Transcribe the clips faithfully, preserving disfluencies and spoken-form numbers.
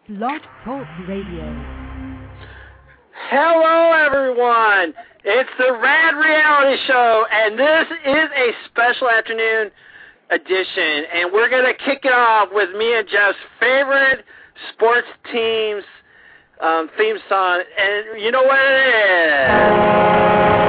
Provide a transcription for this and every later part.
Blog Talk Radio. Hello, everyone. It's the Rad Reality Show, and this is a special afternoon edition, and we're going to kick it off with me and Jeff's favorite sports team's um, theme song, and you know what it is.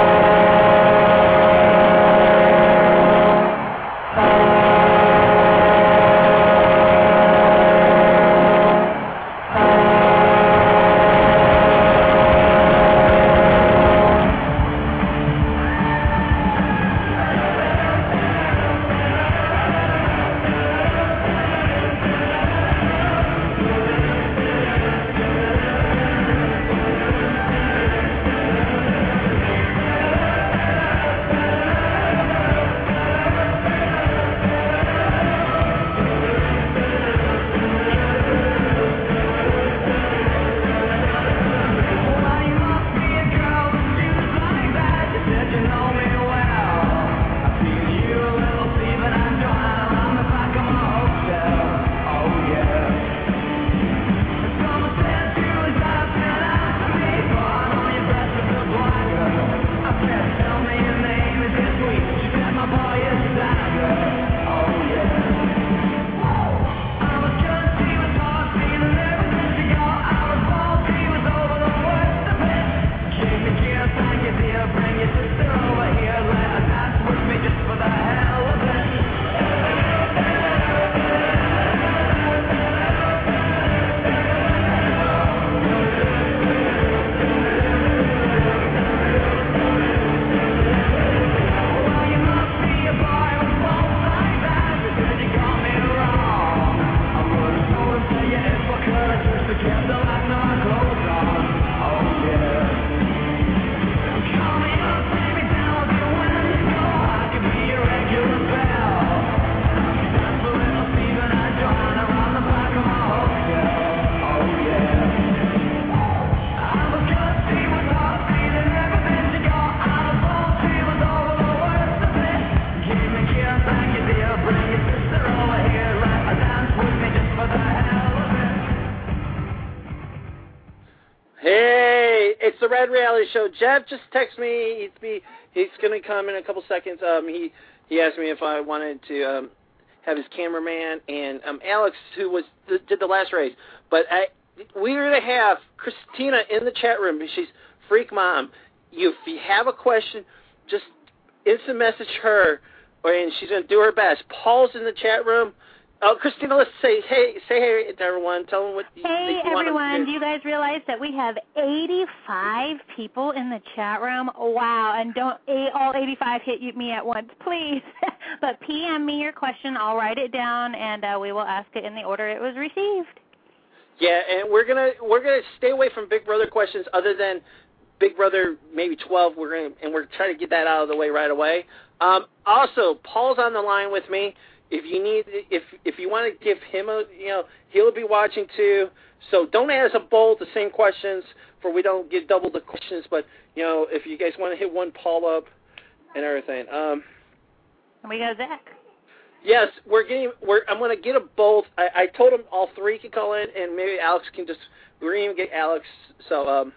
Red Reality Show. Jeff just texted me. He's be he's going to come in a couple seconds. Um, he he asked me if I wanted to um, have his cameraman and um, Alex, who was th- did the last race. But I, we're going to have Christina in the chat room. She's Freak Mom. You, if you have a question, just instant message her, or and she's going to do her best. Paul's in the chat room. Oh, Christina, let's say hey, say hey to everyone. Tell them what you Hey, think you everyone. want to do. Do you guys realize that we have eighty-five people in the chat room? Wow. And don't all eighty-five hit me at once, please. But P M me your question. I'll write it down, and uh, we will ask it in the order it was received. Yeah, and we're gonna we're gonna stay away from Big Brother questions, other than Big Brother maybe twelve. We're gonna and we're trying to get that out of the way right away. Um, also, Paul's on the line with me. If you need, if if you want to give him a, you know, he'll be watching too. So don't ask them both the same questions, for we don't get double the questions. But you know, if you guys want to hit one Paul up and everything. Um, and we got Zach. Yes, we're getting. We're. I'm going to get them both. I, I told them all three can call in, and maybe Alex can just. We're going to get Alex. So um,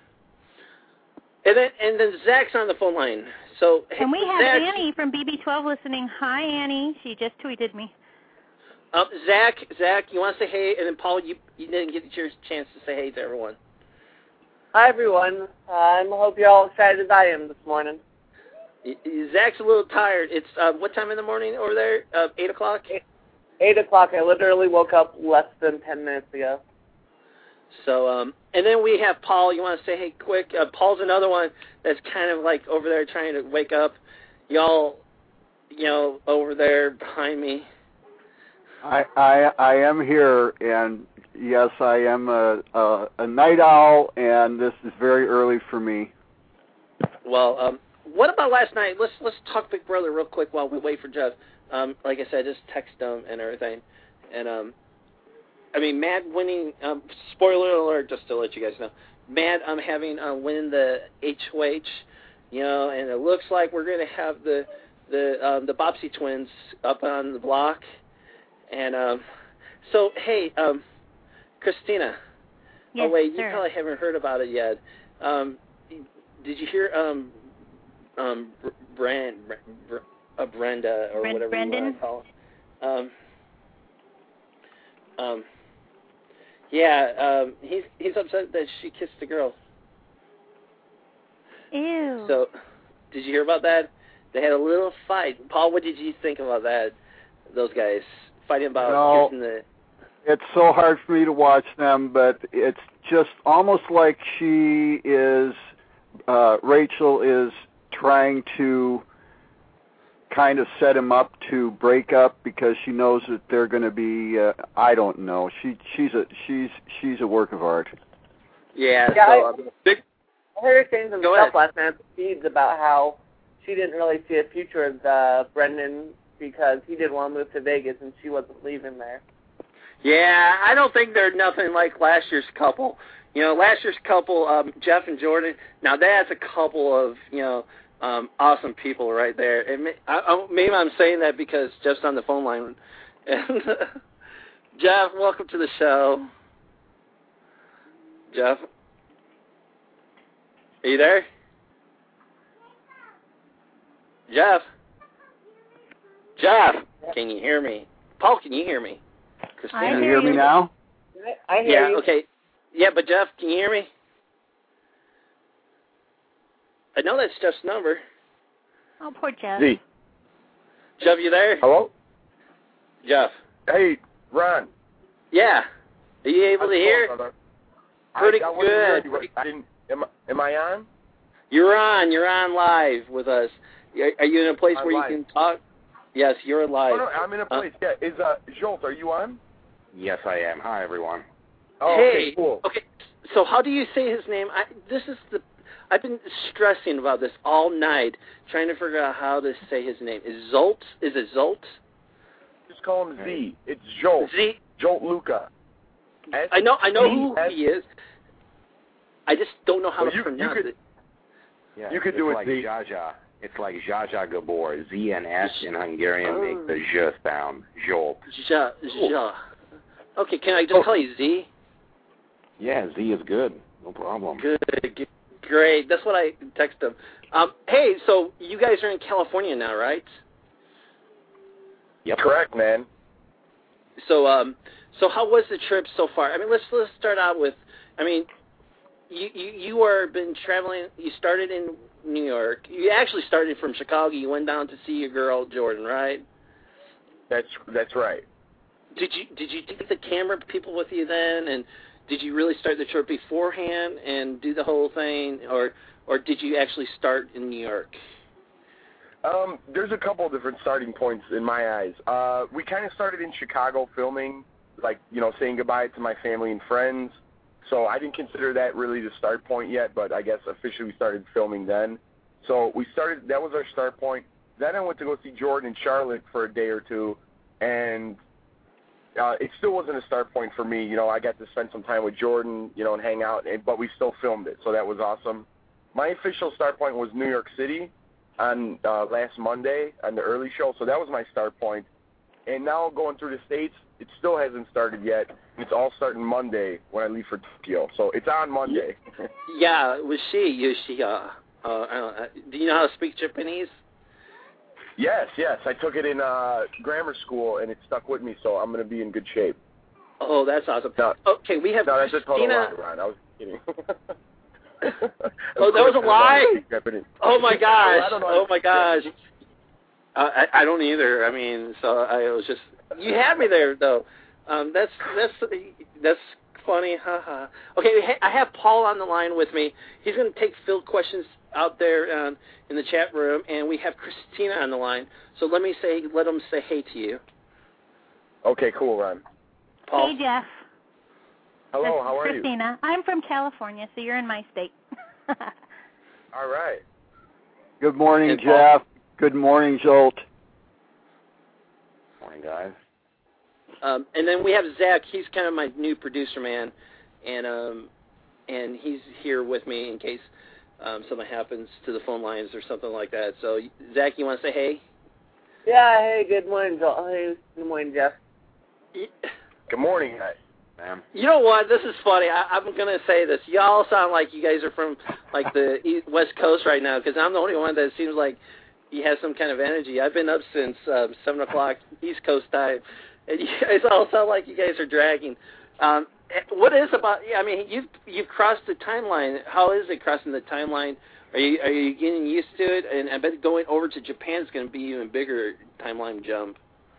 and then and then Zach's on the phone line. So, and we have Zach, Annie from B B twelve listening. Hi, Annie. She just tweeted me. Um, Zach, Zach, you want to say hey? And then Paul, you you didn't get your chance to say hey to everyone. Hi, everyone. Uh, I hope you're all excited as I am this morning. Zach's a little tired. It's uh, what time in the morning over there? Uh, eight o'clock? Eight, eight o'clock. I literally woke up less than ten minutes ago. So, um, and then we have Paul. You want to say hey quick? Uh, Paul's another one that's kind of like over there trying to wake up. Y'all, you know, over there behind me. I I, I am here, and yes, I am a, a a night owl, and this is very early for me. Well, um, what about last night? Let's let's talk Big Brother real quick while we wait for Jeff. Um, like I said, just text him and everything, and um. I mean, Matt winning, um, spoiler alert, just to let you guys know, Matt um, having uh, win the H O H, you know, and it looks like we're going to have the the um, the Bobsey twins up on the block. And um, so, hey, um, Christina, Yes, oh wait, you sir. probably haven't heard about it yet. Um, did you hear um, um, Brand, Br- uh, Brenda or Brent, whatever Brendan? you want to call it? Um, um, yeah, um, he's he's upset that she kissed a girl. Ew. So, did you hear about that? They had a little fight. Paul, what did you think about that? Those guys fighting about No. kissing the. It's so hard for me to watch them, but it's just almost like she is, uh, Rachel is trying to kind of set him up to break up because she knows that they're going to be, uh, I don't know. She she's a she's she's a work of art. Yeah. Yeah, so, I- um, big, I heard her saying some Go stuff ahead. last night at the feeds about how she didn't really see a future with uh, Brendan because he didn't want to move to Vegas and she wasn't leaving there. Yeah, I don't think they're nothing like last year's couple. You know, last year's couple, um, Jeff and Jordan. Now that's a couple of you know um, awesome people right there. And may, I, I, maybe I'm saying that because Jeff's on the phone line. And Jeff, welcome to the show. Jeff, are you there? Jeff, Jeff, can you hear me? Paul, can you hear me? Christina. I Can you hear hear me you. now? I hear Yeah, you. okay. Yeah, but Jeff, can you hear me? I know that's Jeff's number. Oh, poor Jeff. Z. Jeff, you there? Hello? Jeff. Hey, Ron. Yeah. Are you able How's to it hear? going, brother? Pretty I, I wasn't hearing good. you. I didn't, am, I- am I on? You're on. You're on live with us. Are are you in a place I'm where live. you can talk? Yes, you're live. Oh, no, I'm in a place. Uh, yeah, is uh, Jolt, are you on? Yes, I am. Hi, everyone. Oh, hey, okay, cool. okay. So how do you say his name? I, this is the. I've been stressing about this all night, trying to figure out how to say his name. Is Zolt? Is it Zolt? Just call him Z. It's Jolt. Z. Jolt Luca. S- I know. I know who S- he is. I just don't know how Well, to you- you pronounce could- it. Yeah, You could it's do it, like Z. Jaja. It's like Jaja Gabor. Z and S in Hungarian make the J sound. Jolt. Ja, ja. Okay, can I just call you Z? Yeah, Z is good. No problem. Good, g- great. That's what I text him. Um, hey, so you guys are in California now, right? Yep. Correct, man. So, um, so how was the trip so far? I mean, let's let's start out with. I mean, you you you are been traveling. You started in New York. You actually started from Chicago. You went down to see your girl Jordan, right? That's that's right. Did you did you take the camera people with you then, and did you really start the trip beforehand and do the whole thing, or or did you actually start in New York? Um, there's a couple of different starting points in my eyes. Uh, we kind of started in Chicago filming, like, you know, saying goodbye to my family and friends. So I didn't consider that really the start point yet, but I guess officially we started filming then. So we started, that was our start point. Then I went to go see Jordan in Charlotte for a day or two, and uh, it still wasn't a start point for me. You know, I got to spend some time with Jordan, you know, and hang out, and, but we still filmed it, so that was awesome. My official start point was New York City on uh, last Monday on the early show, so that was my start point. And now going through the States, it still hasn't started yet. It's all starting Monday when I leave for Tokyo, so it's on Monday. Yeah, was she? You she? Uh, uh, I don't, uh, do you know how to speak Japanese? Yes, yes, I took it in uh, grammar school, and it stuck with me, so I'm going to be in good shape. Oh, that's awesome. No, Okay, we have no that's a total Christina. lie, Ron. I was kidding. Oh, that was a lie? Oh my gosh! I don't know. Oh my gosh! Uh, I I don't either. I mean, so I was just you had me there though. Um, that's that's that's funny. Haha. Okay, I have Paul on the line with me. He's going to take Phil questions out there um, in the chat room, and we have Christina on the line. So let me say, let him say hey to you. Okay, cool, Ron. Paul. Hey, Jeff. Hello, This is how are you? Christina. I'm from California, so you're in my state. All right. Good morning, Hey, Paul. Jeff. Good morning, Jolt. Morning, guys. Um, and then we have Zach. He's kind of my new producer man, and um, and he's here with me in case um, something happens to the phone lines or something like that. So, Zach, you want to say hey? Yeah, hey, good morning, Joel. Hey, good morning, Jeff. Good morning, guys. man. You know what? This is funny. I, I'm going to say this. Y'all sound like you guys are from, like, the East, West Coast right now, because I'm the only one that seems like he has some kind of energy. I've been up since um, seven o'clock East Coast time, and you guys all sound like you guys are dragging. Um, what is about, yeah, I mean, you've, you've crossed the timeline. How is it crossing the timeline? Are you are you getting used to it? And I bet going over to Japan is going to be even bigger timeline jump.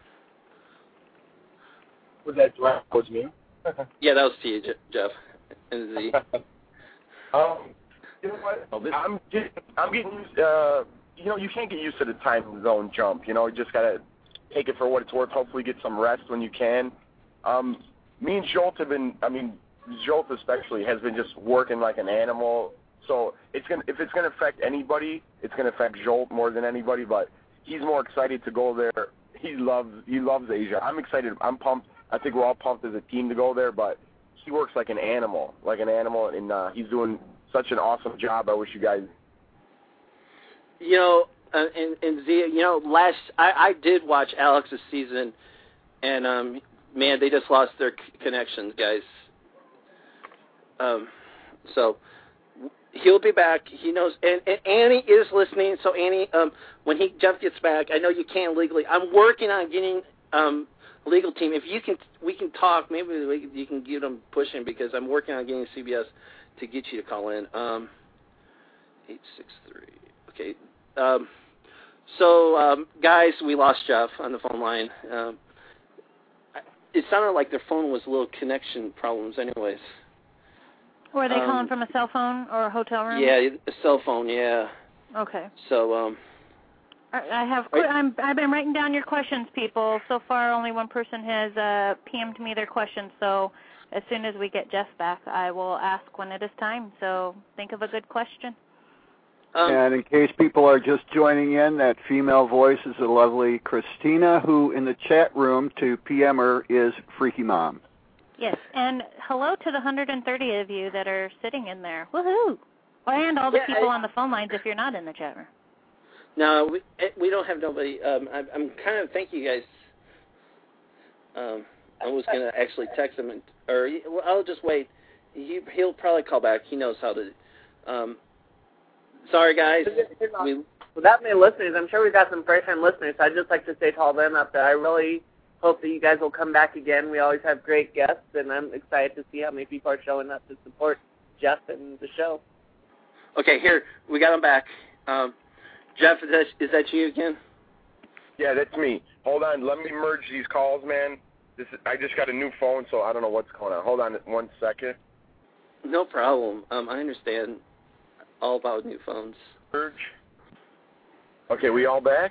Was that direct towards me? Yeah, that was to you, Jeff. And Z. um, you know what? Oh, this- I'm getting, I'm getting used. Uh, you know, you can't get used to the time zone jump. You know, you just gotta take it for what it's worth. Hopefully, get some rest when you can. Um, me and Jolt have been. I mean, Jolt especially has been just working like an animal. So it's gonna if it's gonna affect anybody, it's gonna affect Jolt more than anybody. But he's more excited to go there. He loves he loves Asia. I'm excited. I'm pumped. I think we're all pumped as a team to go there. But he works like an animal, like an animal, and uh, he's doing such an awesome job. I wish you guys. You know, uh, and and Z, you know, last I, I did watch Alex's season, and um, man, they just lost their c- connections, guys. Um, so. He'll be back. He knows, and, and Annie is listening. So Annie, um, when he Jeff gets back, I know you can't legally. I'm working on getting um legal team. If you can, we can talk. Maybe we, you can get them pushing because I'm working on getting C B S to get you to call in. Um, eight six three. Okay. Um, so um, guys, we lost Jeff on the phone line. Um, it sounded like their phone was a little connection problems, anyways. Were they um, calling from a cell phone or a hotel room? Yeah, a cell phone. Yeah. Okay. So, um, I I have. I'm. I've been writing down your questions, people. So far, only one person has uh, P M'd me their questions. So, as soon as we get Jeff back, I will ask when it is time. So, think of a good question. Um, and in case people are just joining in, that female voice is the lovely Christina, who in the chat room to P M her is Freaky Mom. Yes, and hello to the one hundred thirty of you that are sitting in there. Woohoo! And all the Yeah, people I, on the phone lines if you're not in the chat room. No, we we don't have nobody. Um, I, I'm kind of thank you guys. Um, I was gonna actually text him, and, or well, I'll just wait. He he'll probably call back. He knows how to. Um, sorry guys. We, With that many listeners, I'm sure we've got some first-time listeners. So I'd just like to say to all them out there, I really hope that you guys will come back again. We always have great guests, and I'm excited to see how many people are showing up to support Jeff and the show. okay, here we got him back. Um, Jeff, is that, is that you again? Yeah, that's me. Hold on, let me merge these calls, man. This is, I just got a new phone, so I don't know what's going on. Hold on one second. No problem. Um, I understand all about new phones. Merge. Okay, we all back?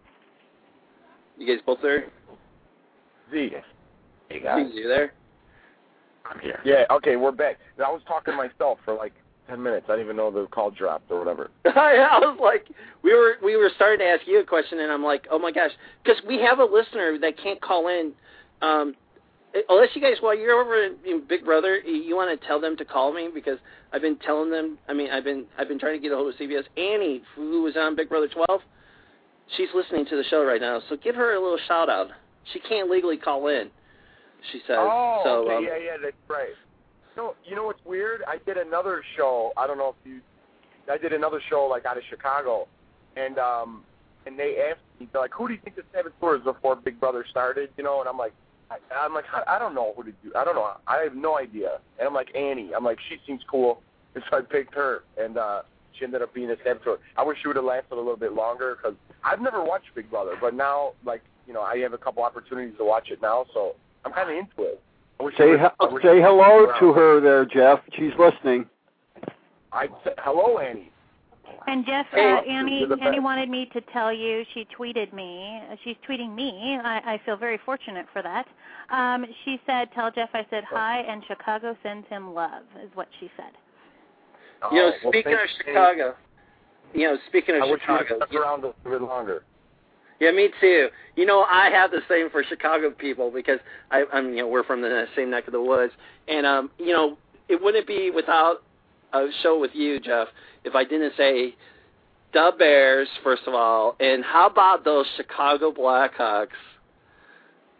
You guys both there? Z. Hey, guys. You there? I'm here. Yeah, okay, we're back. I was talking to myself for like ten minutes. I didn't even know the call dropped or whatever. I was like, we were we were starting to ask you a question, and I'm like, oh my gosh, because we have a listener that can't call in. Um, unless you guys, while you're over in, in Big Brother, you want to tell them to call me because I've been telling them. I mean, I've been I've been trying to get a hold of C B S. Annie, who was on Big Brother twelve, she's listening to the show right now, so give her a little shout out. She can't legally call in, she says. Oh, so, okay, um, yeah, yeah, that's right. No, you know what's weird? I did another show. I don't know if you. I did another show like out of Chicago, and um, and they asked me, they're like, who do you think the seventh tour is before Big Brother started? You know, and I'm like, I, I'm like, I, I don't know who to do. I don't know. I have no idea. And I'm like, Annie. I'm like, she seems cool, and so I picked her, and uh, she ended up being a seventh tour. I wish she would have lasted a little bit longer because I've never watched Big Brother, but now, like, you know, I have a couple opportunities to watch it now, so I'm kind of into it. Say, would, he- say hello to her there, Jeff. She's listening. I said, hello, Annie. And Jeff, uh, Hey, Annie, you're the Annie best. wanted me to tell you, she tweeted me, she's tweeting me, I, I feel very fortunate for that. Um, she said, tell Jeff I said hi, and Chicago sends him love, is what she said. you know, Oh, well, speaking of thanks, Annie. Chicago, you know, speaking of I wish you Chicago, would have stuck around a bit longer. yeah, me too. You know, I have the same for Chicago people because I, I'm, you know, we're from the same neck of the woods, and um, you know, it wouldn't be without a show with you, Jeff, if I didn't say the Bears first of all, and how about those Chicago Blackhawks?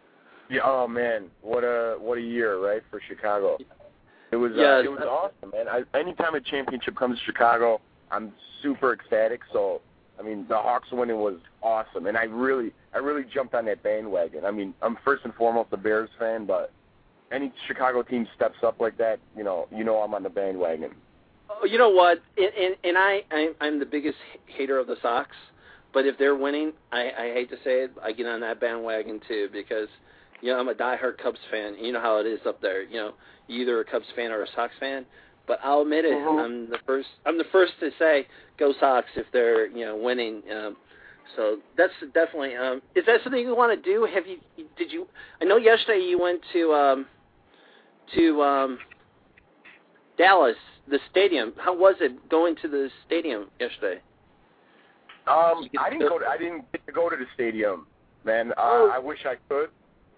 Yeah. Oh man, what a what a year, right, for Chicago. It was yes. uh, it was awesome, man. I, anytime a championship comes to Chicago, I'm super ecstatic. So, I mean, the Hawks winning was awesome, and I really I really jumped on that bandwagon. I mean, I'm first and foremost a Bears fan, but any Chicago team steps up like that, you know, you know I'm on the bandwagon. Oh, you know what? And, and, and I I'm, I'm the biggest hater of the Sox, but if they're winning, I, I hate to say it, I get on that bandwagon too because. You know, I'm a diehard Cubs fan. You know how it is up there. You know, you're either a Cubs fan or a Sox fan. But I'll admit it, mm-hmm. I'm the first. I'm the first to say go Sox if they're you know winning. Um, so that's definitely. Um, is that something you want to do? Have you? Did you? I know yesterday you went to um, to um, Dallas, the stadium. How was it going to the stadium yesterday? Um, I didn't go. To, I didn't get to go to the stadium, man. Uh, oh. I wish I could.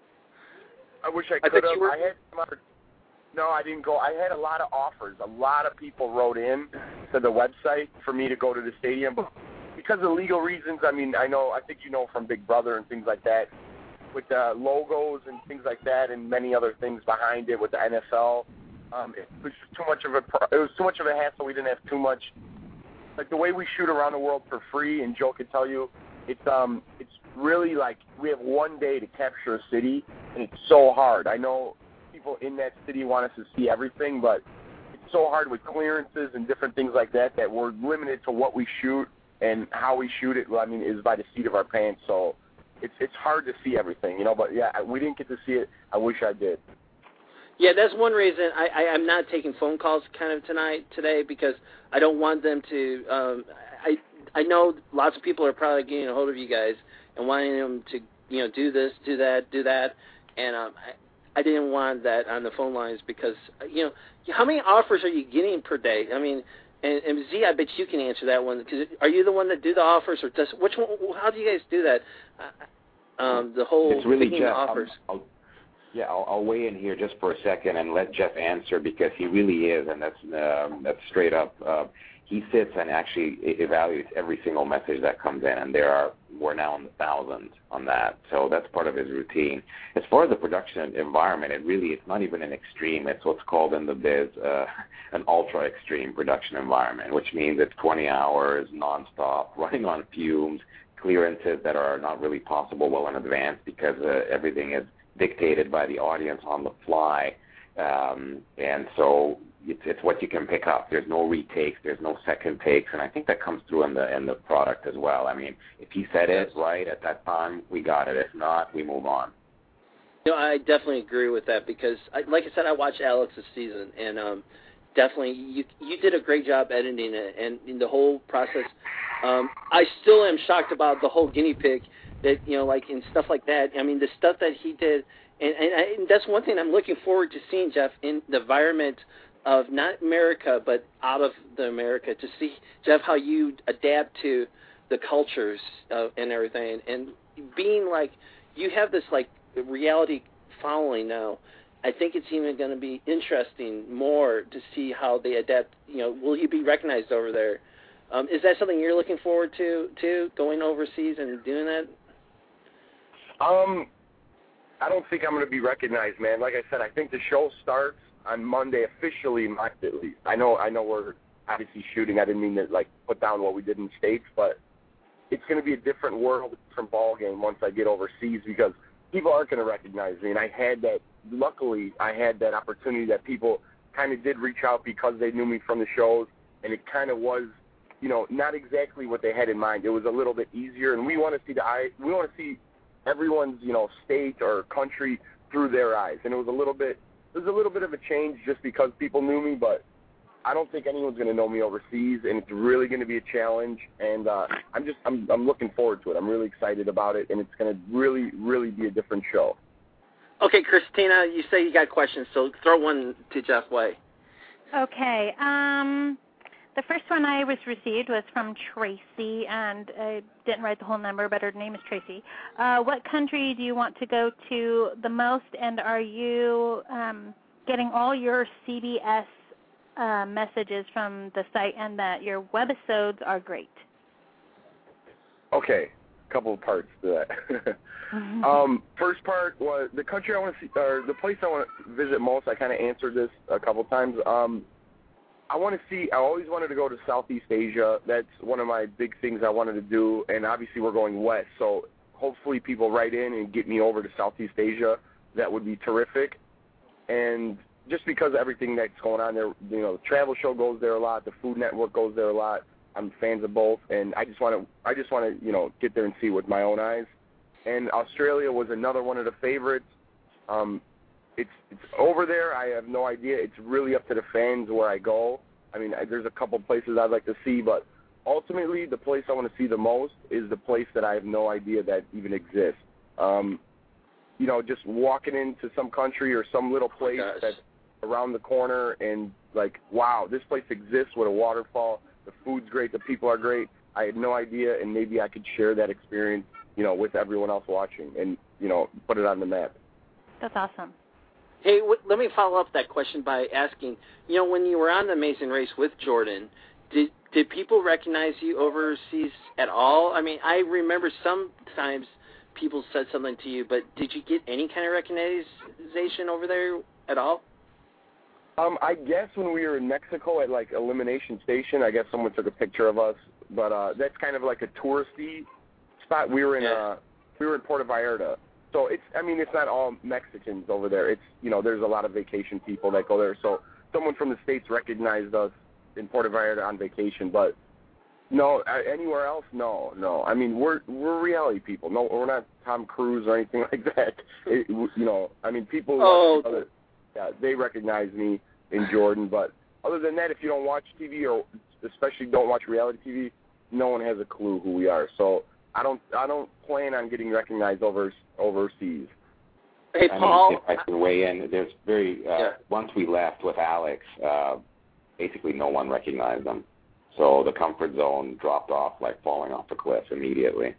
I wish I could have. Were... I had some other, no, I didn't go. I had a lot of offers. A lot of people wrote in to the website for me to go to the stadium. But because of legal reasons, I mean, I know, I think you know from Big Brother and things like that, with uh, logos and things like that and many other things behind it with the N F L, um, it was just too much of a, it was too much of a hassle. We didn't have too much, like the way we shoot around the world for free, and Joe could tell you, it's, um, it's really like we have one day to capture a city, and it's so hard. I know people in that city want us to see everything, but it's so hard with clearances and different things like that that we're limited to what we shoot and how we shoot it. I mean, is by the seat of our pants. So it's it's hard to see everything, you know. But yeah, we didn't get to see it. I wish I did. Yeah, that's one reason I, I I'm not taking phone calls kind of tonight today because I don't want them to. Um, I I know lots of people are probably getting a hold of you guys and wanting them to you know do this, do that, do that, and um, I, I didn't want that on the phone lines because you know how many offers are you getting per day? I mean, and, and Z, I bet you can answer that one because are you the one that do the offers or does which one? How do you guys do that? Uh, um, the whole it's really picking Jeff. the offers. I'll, I'll, yeah, I'll, I'll weigh in here just for a second and let Jeff answer because he really is, and that's um, that's straight up. Uh, he sits and actually evaluates every single message that comes in, and there are we're now in the thousands on that. So that's part of his routine. As far as the production environment, it really it's not even an extreme. It's what's called in the biz uh, an ultra extreme production environment, which means it's twenty hours nonstop, running on fumes, clearances that are not really possible well in advance because uh, everything is dictated by the audience on the fly, um, and so it's, it's what you can pick up. There's no retakes, there's no second takes, and I think that comes through in the in the product as well. I mean, if he said it right at that time, we got it. If not, we move on. No, I definitely agree with that because, I, like I said, I watched Alex's season, and um, definitely you you did a great job editing it, and in the whole process, um, I still am shocked about the whole guinea pig. That, you know, like, and stuff like that. I mean, the stuff that he did, and, and, I, and that's one thing I'm looking forward to seeing, Jeff, in the environment of not America, but out of the America, to see, Jeff, how you adapt to the cultures uh, and everything. And being like, you have this, like, reality following now. I think it's even going to be interesting more to see how they adapt. You know, will you be recognized over there? Um, is that something you're looking forward to, too, going overseas and doing that? Um, I don't think I'm going to be recognized, man. Like I said, I think the show starts on Monday officially, at least. I know, I know we're obviously shooting. I didn't mean to like put down what we did in the States, but it's going to be a different world, a different ball game once I get overseas because people aren't going to recognize me. And I had that. Luckily, I had that opportunity that people kind of did reach out because they knew me from the shows, and it kind of was, you know, not exactly what they had in mind. It was a little bit easier, and we want to see the eye. We want to see everyone's, you know, state or country through their eyes. And it was a little bit, it was a little bit of a change just because people knew me, but I don't think anyone's going to know me overseas, and it's really going to be a challenge. And uh, I'm just, I'm, I'm looking forward to it. I'm really excited about it, and it's going to really, really be a different show. Okay, Christina, you say you got questions, so throw one to Jeff Way. Okay. Um. The first one I was received was from Tracy, and I didn't write the whole number, but her name is Tracy. Uh, what country do you want to go to the most, and are you um, getting all your C B S uh, messages from the site, and that your webisodes are great? Okay. couple of parts to that. um, first part was the country I want to see, or the place I want to visit most. I kind of answered this a couple times. Um, I want to see. I always wanted to go to Southeast Asia. That's one of my big things I wanted to do. And obviously, we're going west, so hopefully, people write in and get me over to Southeast Asia. That would be terrific. And just because of everything that's going on there, you know, the travel show goes there a lot. The Food Network goes there a lot. I'm fans of both, and I just want to, I just want to, you know, get there and see with my own eyes. And Australia was another one of the favorites. Um, it's it's over there. I have no idea. It's really up to the fans where I go. I mean, I, there's a couple places I'd like to see, but ultimately, the place I want to see the most is the place that I have no idea that even exists. Um, you know, just walking into some country or some little place oh, that's around the corner and like, wow, this place exists with a waterfall. The food's great. The people are great. I had no idea, and maybe I could share that experience, you know, with everyone else watching and, you know, put it on the map. That's awesome. Hey, w- let me follow up that question by asking, you know, when you were on the Amazing Race with Jordan, did did people recognize you overseas at all? I mean, I remember sometimes people said something to you, but did you get any kind of recognition over there at all? Um, I guess when we were in Mexico at, like, Elimination Station, I guess someone took a picture of us. But uh, that's kind of like a touristy spot. We were in yeah. uh, we were in Puerto Vallarta. So it's, I mean, it's not all Mexicans over there. It's, you know, there's a lot of vacation people that go there. So someone from the States recognized us in Puerto Vallarta on vacation. But, no, anywhere else, no, no. I mean, we're we're reality people. No, we're not Tom Cruise or anything like that. It, you know, I mean, people who oh. watch other, yeah, they recognize me in Jordan. But other than that, if you don't watch T V or especially don't watch reality T V, no one has a clue who we are. So I don't I don't plan on getting recognized over overseas. Hey, I Paul. mean, if I can weigh in, there's very uh, yeah. once we left with Alex, uh, basically no one recognized them. So the comfort zone dropped off like falling off a cliff immediately.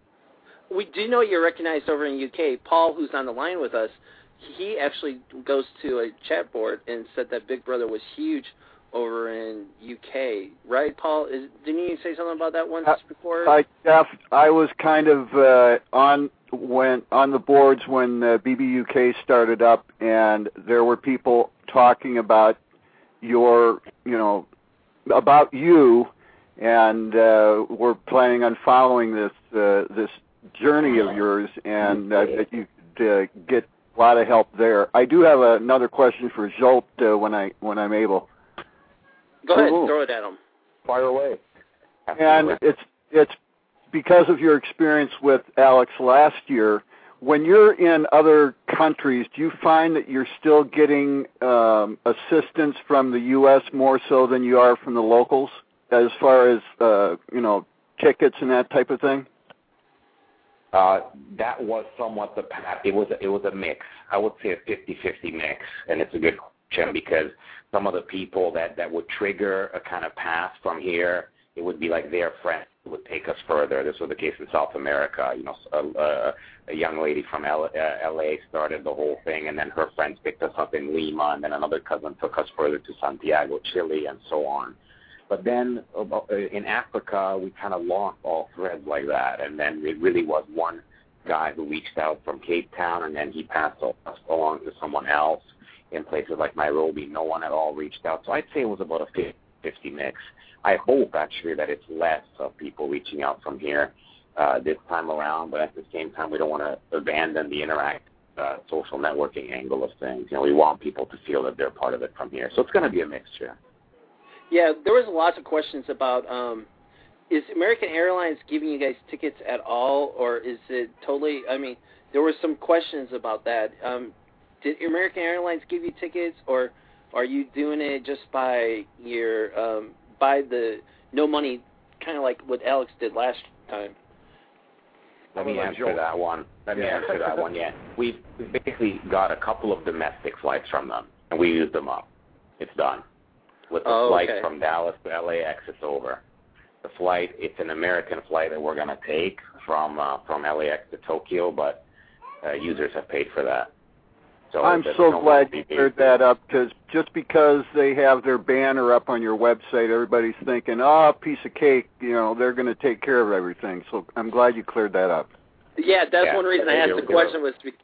We do know you're recognized over in U K. Paul, who's on the line with us, he actually goes to a chat board and said that Big Brother was huge over in U K, right, Paul? Is, didn't you say something about that once uh, before? I, Jeff, I was kind of uh, on when on the boards when uh, B B U K started up, and there were people talking about your, you know, about you, and uh, we're planning on following this uh, this journey of yours, and uh, that you could uh, get a lot of help there. I do have another question for Zsolt uh, when I when I'm able. Go ahead, Ooh. throw it at him. Fire away. And it's it's because of your experience with Alex last year. When you're in other countries, do you find that you're still getting um, assistance from the U S more so than you are from the locals, as far as uh, you know, tickets and that type of thing? Uh, that was somewhat the path. It was it was a mix. I would say a fifty-fifty mix, and it's a good question because some of the people that, that would trigger a kind of path from here, it would be like their friends who would take us further. This was the case in South America. You know, a, a, a young lady from L, uh, L A started the whole thing, and then her friends picked us up in Lima, and then another cousin took us further to Santiago, Chile, and so on. But then in Africa, we kind of lost all threads like that, and then it really was one guy who reached out from Cape Town, and then he passed us along to someone else. In places like Nairobi, no one at all reached out. So I'd say it was about a fifty-fifty mix. I hope, actually, that it's less of people reaching out from here uh, this time around, but at the same time, we don't want to abandon the interact uh, social networking angle of things. You know, we want people to feel that they're part of it from here. So it's going to be a mixture. Yeah, there was lots of questions about, um, is American Airlines giving you guys tickets at all, or is it totally, I mean, there were some questions about that. Um, did American Airlines give you tickets, or are you doing it just by your, um, by the no money, kind of like what Alex did last time? Let me answer that one. Let me answer that one, yeah. We've basically got a couple of domestic flights from them, and we used them up. It's done. With the oh, flight okay. from Dallas to L A X, it's over. The flight, it's an American flight that we're going to take from uh, from L A X to Tokyo, but uh, users have paid for that. So I'm so glad you cleared that up, because just because they have their banner up on your website, everybody's thinking, oh, piece of cake, you know, they're going to take care of everything. So I'm glad you cleared that up. Yeah, that's yeah, one reason I asked the question was to be,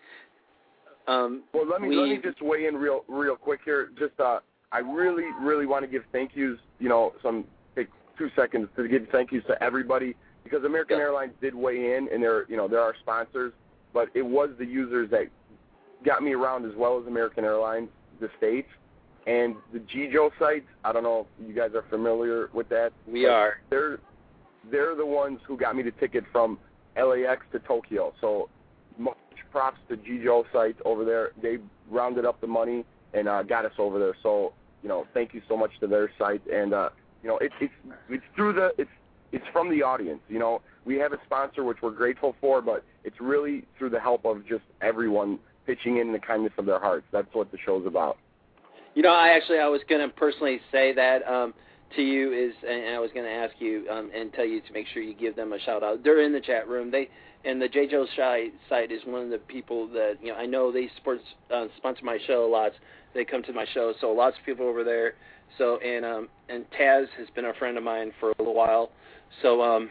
um, well, let me we, let me just weigh in real real quick here. Just uh, I really really want to give thank yous. You know, some take two seconds to give thank yous to everybody, because American yeah. Airlines did weigh in, and they're you know they're our sponsors, but it was the users that got me around as well as American Airlines, the States, and the G J O sites. I don't know if you guys are familiar with that. We are. They're they're the ones who got me the ticket from L A X to Tokyo. So much props to G J O sites over there. They rounded up the money and uh, got us over there. So you know, thank you so much to their site. And uh, you know, it, it's it's through the it's it's from the audience. You know, we have a sponsor which we're grateful for, but it's really through the help of just everyone pitching in the kindness of their hearts. That's what the show's about. You know, I actually I was going to personally say that um, to you is, and I was going to ask you um, and tell you to make sure you give them a shout out. They're in the chat room. They and the J J O site is one of the people that you know. I know they sports, uh, sponsor my show lots. They come to my show, so lots of people over there. So and um, and Taz has been a friend of mine for a little while. So um,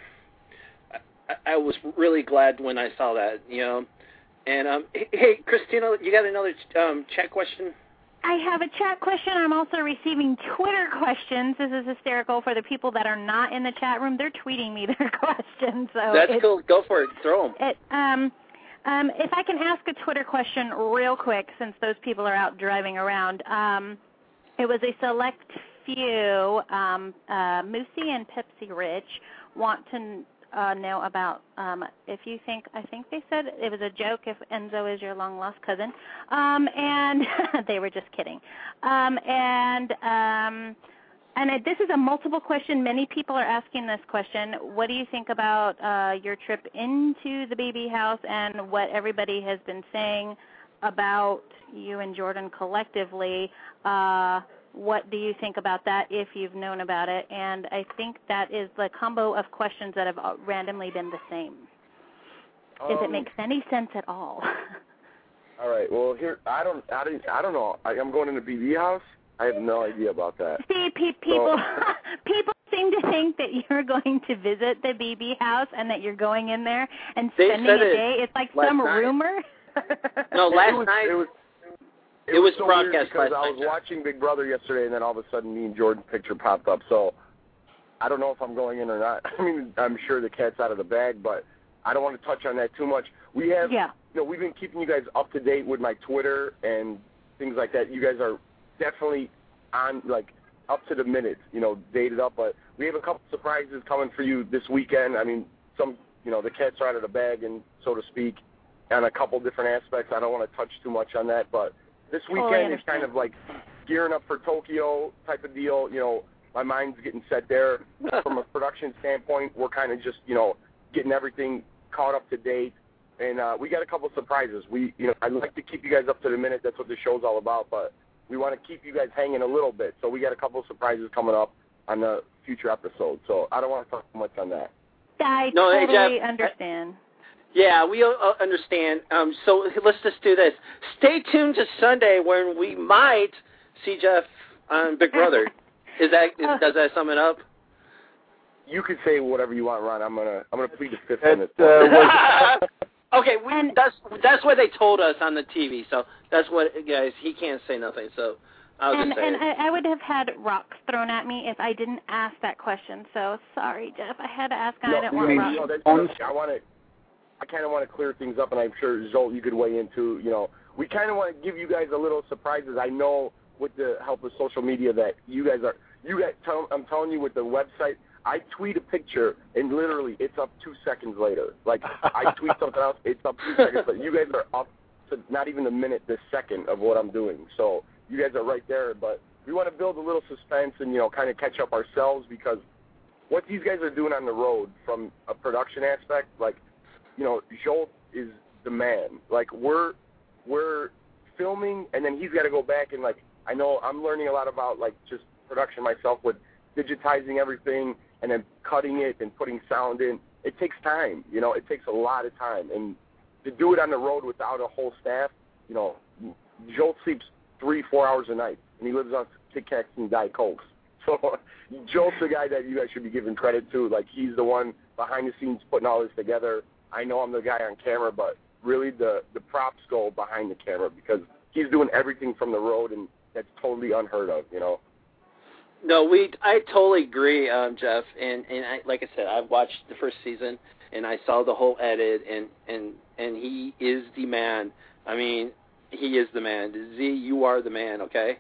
I, I was really glad when I saw that. You know. And, um, hey, Christina, you got another um, chat question? I have a chat question. I'm also receiving Twitter questions. This is hysterical for the people that are not in the chat room. They're tweeting me their questions. So That's cool. Go for it. Throw them. It, um, um, if I can ask a Twitter question real quick, since those people are out driving around. Um, it was a select few. Um, uh, Moosey and Pepsi Rich want to Uh, know about um, if you think, I think they said it was a joke if Enzo is your long-lost cousin, um, and they were just kidding. Um, and um, and uh, this is a multiple question. Many people are asking this question. What do you think about uh, your trip into the baby house and what everybody has been saying about you and Jordan collectively? Uh, What do you think about that if you've known about it? And I think that is the combo of questions that have randomly been the same. Um, if it makes any sense at all. All right. Well, here I don't I don't I don't know. I, I'm going in the B B house. I have no idea about that. See, pe- people so, people seem to think that you're going to visit the B B house and that you're going in there and they spending a it day. It's like some night. rumor. No, last it was, night. It was, It, it was, was so broadcast because last I was night. watching Big Brother yesterday, and then all of a sudden, me and Jordan's picture popped up. So I don't know if I'm going in or not. I mean, I'm sure the cat's out of the bag, but I don't want to touch on that too much. We have, yeah. you know, we've been keeping you guys up to date with my Twitter and things like that. You guys are definitely on, like, up to the minute, you know, dated up. But we have a couple surprises coming for you this weekend. I mean, some, you know, the cat's are out of the bag, and so to speak, on a couple different aspects. I don't want to touch too much on that, but this weekend is kind of like gearing up for Tokyo type of deal. You know, my mind's getting set there. From a production standpoint, we're kind of just, you know, getting everything caught up to date. And uh, we got a couple surprises. We, you know, I'd like to keep you guys up to the minute. That's what the show's all about. But we want to keep you guys hanging a little bit. So we got a couple surprises coming up on the future episodes. So I don't want to talk too much on that. I no, totally hey, Jeff, understand. Yeah, we uh, understand. Um, so let's just do this. Stay tuned to Sunday when we might see Jeff on Big Brother. Is that is, does that sum it up? You could say whatever you want, Ron. I'm gonna I'm gonna plead the fifth It, minute. uh, okay, we, and, that's that's what they told us on the T V. So that's what, guys. He can't say nothing. So I'll and, just say and it. I, I would have had rocks thrown at me if I didn't ask that question. So sorry, Jeff. I had to ask, and no, I didn't you want mean, rocks. no, that's, I want to. I kind of want to clear things up, and I'm sure Zolt, you could weigh into. You know, we kind of want to give you guys a little surprises. I know with the help of social media that you guys are. You guys, tell, I'm telling you, with the website, I tweet a picture, and literally it's up two seconds later. Like I tweet something else, it's up two seconds later. You guys are up to not even a minute this second of what I'm doing. So you guys are right there. But we want to build a little suspense and you know kind of catch up ourselves because what these guys are doing on the road from a production aspect, like. You know, Jolt is the man. Like, we're we're filming, and then he's got to go back and, like, I know I'm learning a lot about, like, just production myself with digitizing everything and then cutting it and putting sound in. It takes time, you know. It takes a lot of time. And to do it on the road without a whole staff, you know, Joel sleeps three, four hours a night, and he lives on Kit Kats and Diet Cokes. So Joel's the guy that you guys should be giving credit to. Like, he's the one behind the scenes putting all this together. I know I'm the guy on camera, but really the, the props go behind the camera because he's doing everything from the road, and that's totally unheard of, you know. No, we. I totally agree, um, Jeff. And and I, like I said, I've watched the first season, and I saw the whole edit, and and and he is the man. I mean, he is the man. Z, you are the man. Okay.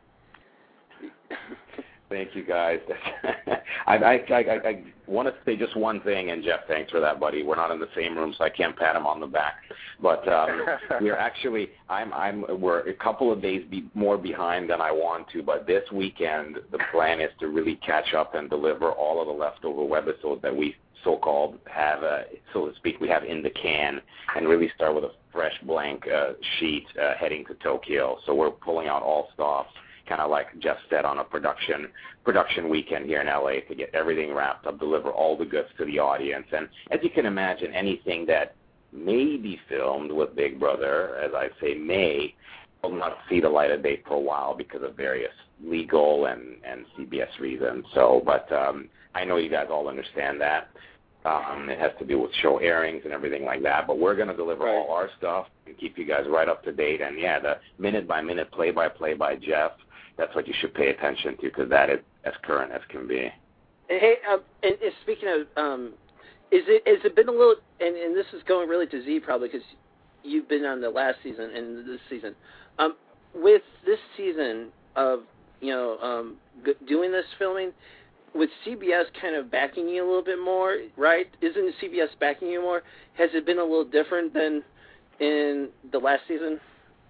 Thank you, guys. I, I, I, I want to say just one thing, and Jeff, thanks for that, buddy. We're not in the same room, so I can't pat him on the back. But um, we're actually, I'm, I'm, we're a couple of days be, more behind than I want to. But this weekend, the plan is to really catch up and deliver all of the leftover webisodes that we so-called have, uh, so to speak, we have in the can, and really start with a fresh blank uh, sheet uh, heading to Tokyo. So we're pulling out all stops, kind of like Jeff said, on a production production weekend here in L A to get everything wrapped up, deliver all the goods to the audience. And as you can imagine, anything that may be filmed with Big Brother, as I say may, will not see the light of day for a while because of various legal and, and C B S reasons. So, but um, I know you guys all understand that. Um, it has to do with show airings and everything like that. But we're going to deliver right. all our stuff and keep you guys right up to date. And, yeah, the minute-by-minute, play-by-play by Jeff, that's what you should pay attention to because that is as current as can be. Hey, um, and, and speaking of, um, is it has it been a little, and, and this is going really to Z probably because you've been on the last season and this season. Um, with this season of, you know, um, g- doing this filming, with C B S kind of backing you a little bit more, right? Isn't C B S backing you more? Has it been a little different than in the last season?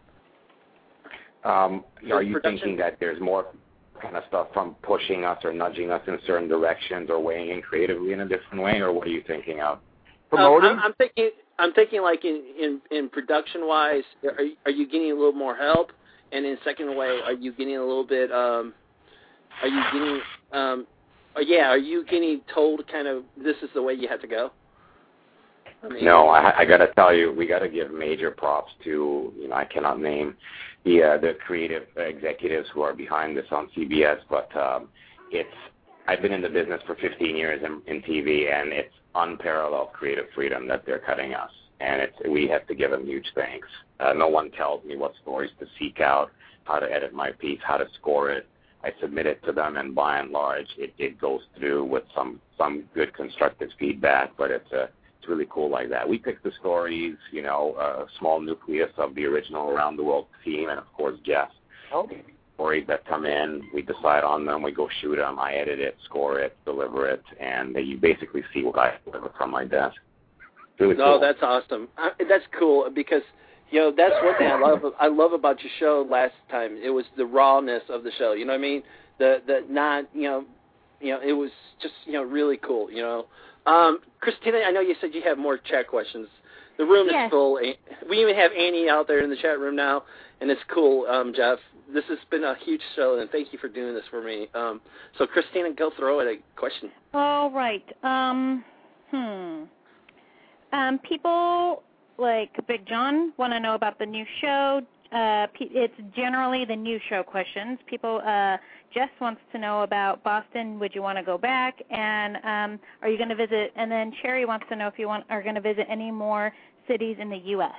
Um, are you production? thinking that there's more kind of stuff from pushing us or nudging us in certain directions or weighing in creatively in a different way, or what are you thinking of? Promoting? Um, I'm, I'm thinking. I'm thinking like in, in, in production wise, are are you getting a little more help? And in second way, are you getting a little bit? Um, are you getting? Um, uh, yeah, are you getting told kind of this is the way you have to go? I mean, no, I, I got to tell you, we got to give major props to, you know, I cannot name the uh, the creative executives who are behind this on C B S, but um, it's. I've been in the business for fifteen years in, in T V, and it's unparalleled creative freedom that they're cutting us, and it's, we have to give them huge thanks. Uh, no one tells me what stories to seek out, how to edit my piece, how to score it. I submit it to them, and by and large, it, it goes through with some some good constructive feedback, but it's a It's really cool like that. We pick the stories, you know, a small nucleus of the original Around the World team, and, of course, Jeff. Okay. Stories that come in, we decide on them, we go shoot them, I edit it, score it, deliver it, and you basically see what I deliver from my desk. It's really no, cool. that's awesome. I, that's cool because, you know, that's one thing I love I love about your show last time. It was the rawness of the show, you know what I mean? The, the not, you know, you know, it was just, you know, really cool, you know. Um, Christina, I know you said you have more chat questions. The room yes. is full. We even have Annie out there in the chat room now, and it's cool, um, Jeff. This has been a huge show, and thank you for doing this for me. Um, so, Christina, go throw it a question. All right. Um, hmm. Um, people like Big John want to know about the new show. Uh, it's generally the new show questions. People, uh, Jess wants to know about Boston. Would you want to go back? And um, are you going to visit? And then Sherry wants to know if you want are going to visit any more cities in the U S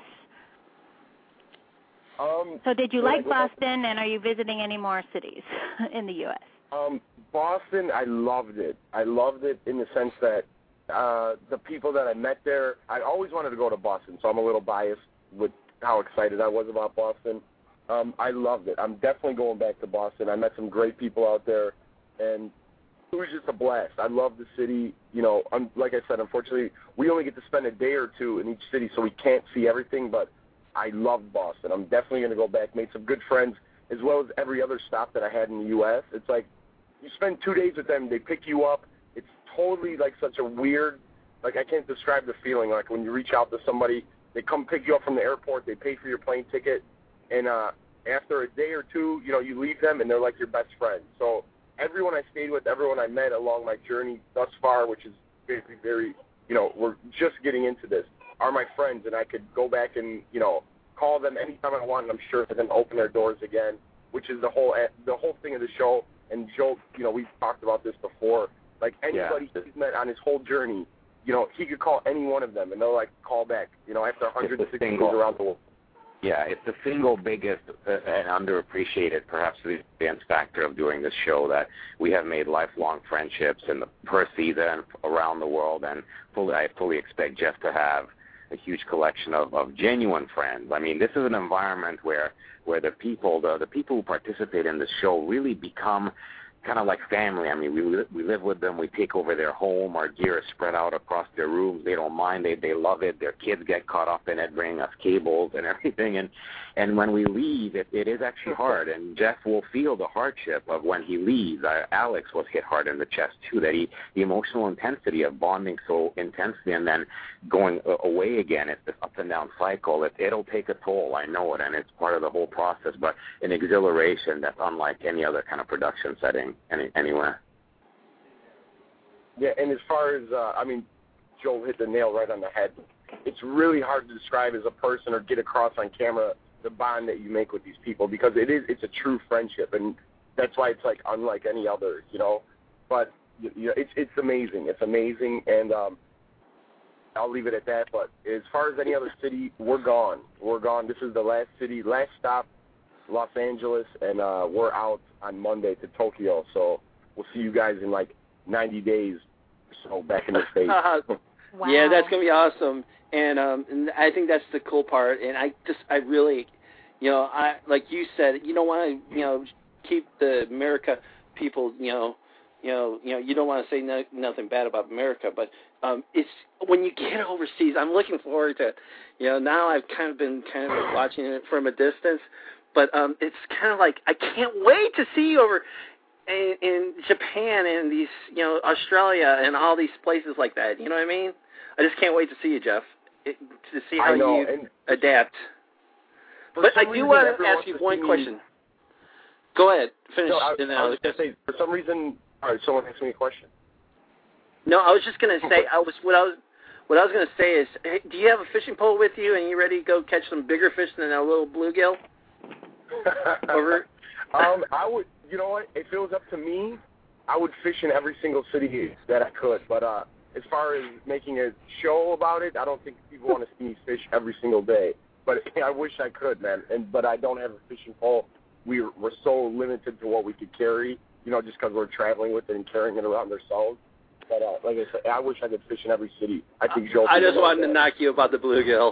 Um, So did you like Boston, and are you visiting any more cities in the U S? Um, Boston, I loved it. I loved it in the sense that uh, the people that I met there, I always wanted to go to Boston, so I'm a little biased with how excited I was about Boston. Um, I loved it. I'm definitely going back to Boston. I met some great people out there, and it was just a blast. I love the city. You know, um, like I said, unfortunately, we only get to spend a day or two in each city, so we can't see everything, but I love Boston. I'm definitely going to go back, made some good friends, as well as every other stop that I had in the U S It's like you spend two days with them, they pick you up. It's totally like such a weird, like I can't describe the feeling. Like when you reach out to somebody, they come pick you up from the airport, they pay for your plane ticket, and uh, after a day or two, you know, you leave them, and they're like your best friend. So everyone I stayed with, everyone I met along my journey thus far, which is very, very, you know, we're just getting into this, are my friends, and I could go back and, you know, call them anytime I want, and I'm sure they're going to open their doors again, which is the whole the whole thing of the show. And Joe, you know, we've talked about this before. Like, anybody yeah. he's met on his whole journey, you know, he could call any one of them, and they'll, like, call back, you know, after one hundred sixty days around the world. Yeah, it's the single biggest uh, and underappreciated, perhaps, the advanced factor of doing this show, that we have made lifelong friendships in the per season around the world, and fully, I fully expect Jeff to have a huge collection of, of genuine friends. I mean, this is an environment where where the people, the, the people who participate in this show really become kind of like family. I mean, we we live with them. We take over their home. Our gear is spread out across their rooms. They don't mind. They they love it. Their kids get caught up in it, bringing us cables and everything. And and when we leave, it, it is actually hard. And Jeff will feel the hardship of when he leaves. Uh, Alex was hit hard in the chest too. That he the emotional intensity of bonding so intensely and then going uh, away again. It's this up and down cycle. It, it'll take a toll. I know it, and it's part of the whole process. But an exhilaration that's unlike any other kind of production setting any, anywhere. Yeah, and as far as uh, I mean, Joel hit the nail right on the head. It's really hard to describe as a person or get across on camera the bond that you make with these people, because it is it's a true friendship, and that's why it's like unlike any other, you know. But you know, it's it's amazing. It's amazing, and um, I'll leave it at that. But as far as any other city, we're gone. We're gone. This is the last city, last stop, Los Angeles, and uh, we're out on Monday to Tokyo. So we'll see you guys in like ninety days or so back in the States. Wow. Yeah, that's gonna be awesome, and um, and I think that's the cool part. And I just, I really, you know, I like you said, you don't want to, you know, keep the America people, you know, you know, you know, you don't want to say no, nothing bad about America, but um, it's when you get overseas. I'm looking forward to it. You know, now I've kind of been kind of watching it from a distance, but um, it's kind of like I can't wait to see you over in, in Japan and these, you know, Australia and all these places like that. You know what I mean? I just can't wait to see you, Jeff, it, to see how know, you adapt. But I do want to ask you one question. Me. Go ahead, finish. No, I, and I was going to say, for some reason, all right, someone asked me a question. No, I was just going to say, I was what I was what I was going to say is, hey, do you have a fishing pole with you, and you ready to go catch some bigger fish than a little bluegill? Over. um, I would. You know what? If it was up to me, I would fish in every single city that I could. But uh, as far as making a show about it, I don't think people want to see me fish every single day. But I wish I could, man. And but I don't have a fishing pole. We're we're so limited to what we could carry, you know, just because we're traveling with it and carrying it around ourselves. But uh, like I said, I wish I could fish in every city. I think Joe. I just wanted to knock you about the bluegill.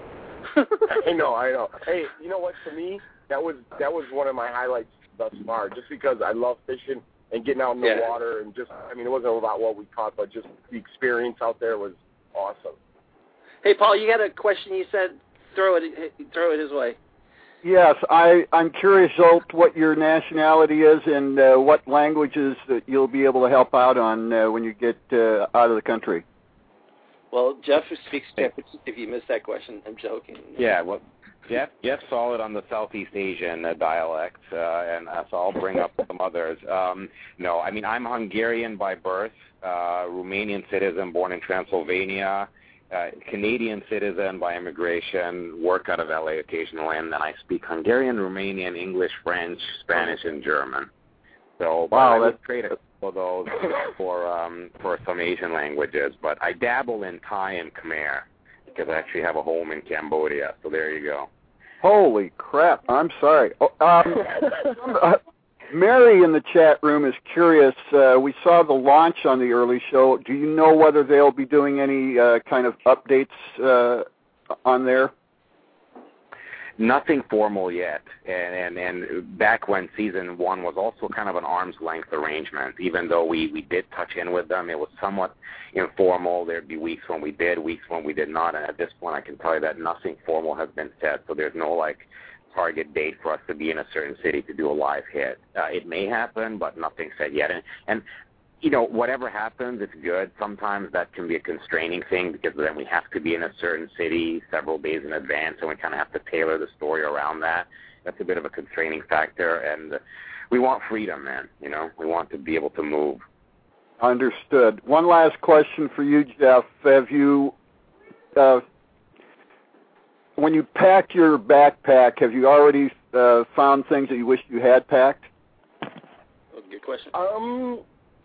I know, I know. Hey, you know what? For me, that was that was one of my highlights thus far, just because I love fishing and getting out in the yeah. water, and just, I mean, it wasn't about what we caught, but just the experience out there was awesome. Hey, Paul, you got a question? You said throw it, throw it his way. Yes, I, I'm curious, Zolt, what your nationality is and uh, what languages that you'll be able to help out on uh, when you get uh, out of the country. Well, Jeff speaks Japanese. If you missed that question, I'm joking. Yeah, well, Jeff, Jeff's solid on the Southeast Asian uh, dialect, uh, and uh, so I'll bring up some others. Um, no, I mean, I'm Hungarian by birth, uh, Romanian citizen born in Transylvania, uh, Canadian citizen by immigration, work out of L A occasionally, and then I speak Hungarian, Romanian, English, French, Spanish, and German. So wow, I would trade a couple of those for, um, for some Asian languages, but I dabble in Thai and Khmer because I actually have a home in Cambodia, so there you go. Holy crap, I'm sorry. Oh, um, uh, Mary in the chat room is curious. Uh, we saw the launch on the early show. Do you know whether they'll be doing any uh, kind of updates uh, on there? Nothing formal yet, and, and and back when season one was also kind of an arm's length arrangement, even though we, we did touch in with them, it was somewhat informal. There'd be weeks when we did, weeks when we did not, and at this point I can tell you that nothing formal has been set, so there's no like target date for us to be in a certain city to do a live hit. Uh, it may happen, but nothing set yet, and and you know, whatever happens, it's good. Sometimes that can be a constraining thing because then we have to be in a certain city several days in advance, and we kind of have to tailor the story around that. That's a bit of a constraining factor, and we want freedom, man. You know, we want to be able to move. Understood. One last question for you, Jeff. Have you uh, when you packed your backpack, have you already uh, found things that you wish you had packed? Oh, good question. Um,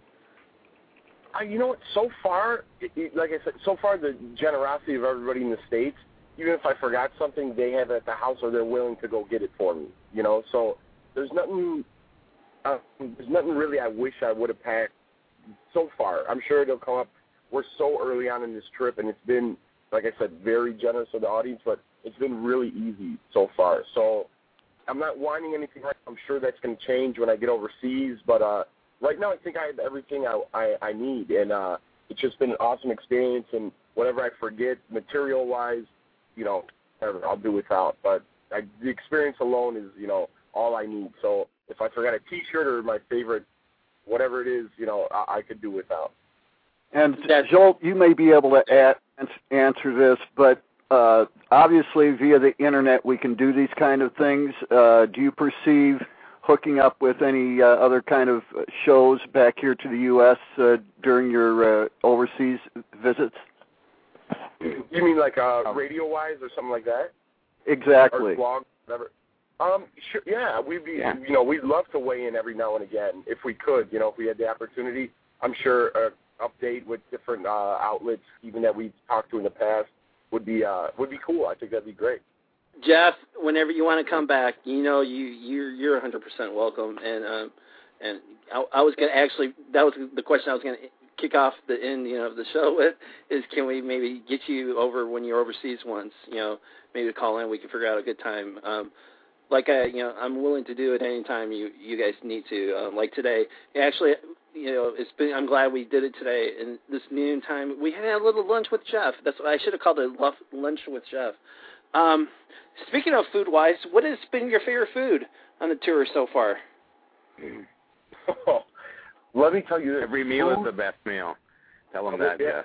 I, you know what? So far, it, it, like I said, so far the generosity of everybody in the States, even if I forgot something, they have it at the house or they're willing to go get it for me, you know? So there's nothing, uh, there's nothing really I wish I would have packed so far. I'm sure it'll come up. We're so early on in this trip, and it's been, like I said, very generous of the audience, but it's been really easy so far. So I'm not wanting anything right now. I'm sure that's going to change when I get overseas, but uh, right now I think I have everything I, I, I need, and uh, it's just been an awesome experience, and whatever I forget material-wise, you know, whatever, I'll do without. But I, the experience alone is, you know, all I need. So if I forgot a T-shirt or my favorite, whatever it is, you know, I, I could do without. And Joel, you may be able to add, answer this, but uh, obviously via the internet we can do these kind of things. Uh, do you perceive hooking up with any uh, other kind of shows back here to the U S uh, during your uh, overseas visits? You mean like uh, radio-wise or something like that? Exactly. Or blog, whatever. Um, sure, yeah, we'd be, Yeah. you know, we'd love to weigh in every now and again if we could, you know, if we had the opportunity. I'm sure uh, update with different uh, outlets, even that we've talked to in the past, would be uh, would be cool. I think that'd be great. Jeff, whenever you want to come back, you know you you're you're one hundred percent welcome. And um, and I, I was gonna actually that was the question I was gonna kick off the end you know of the show with is can we maybe get you over when you're overseas once? You know, maybe call in. We can figure out a good time. Um, like I you know I'm willing to do it anytime you you guys need to. Um, like today, actually. You know, it's been. I'm glad we did it today. And this noon time, we had a little lunch with Jeff. That's what I should have called it lunch with Jeff. Um, speaking of food wise, what has been your favorite food on the tour so far? Oh, let me tell you this. Every meal is the best meal. Tell them that, yeah.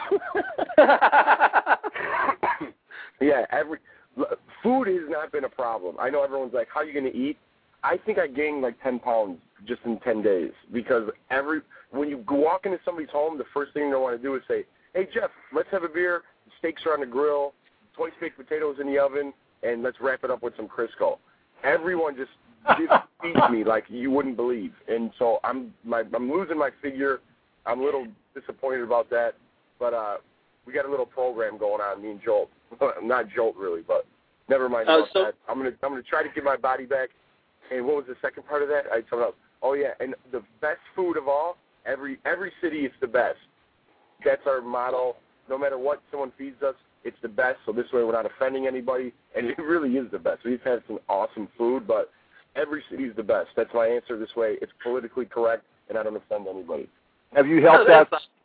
Jeff. Yeah, every food has not been a problem. I know everyone's like, "How are you going to eat?" I think I gained like ten pounds just in ten days because every when you walk into somebody's home, the first thing they want to do is say, "Hey Jeff, let's have a beer. Steaks are on the grill, twice baked potatoes in the oven, and let's wrap it up with some Crisco." Everyone just just feeds me like you wouldn't believe, and so I'm my I'm losing my figure. I'm a little disappointed about that, but uh, we got a little program going on. Me and Jolt, not Jolt really, but never mind uh, about so- that. I'm gonna I'm gonna try to get my body back. And what was the second part of that? I told up. Oh yeah, and the best food of all. Every every city, it's the best. That's our motto. No matter what someone feeds us, it's the best. So this way, we're not offending anybody, and it really is the best. We've had some awesome food, but every city is the best. That's my answer. This way, it's politically correct, and I don't offend anybody. Have you helped out?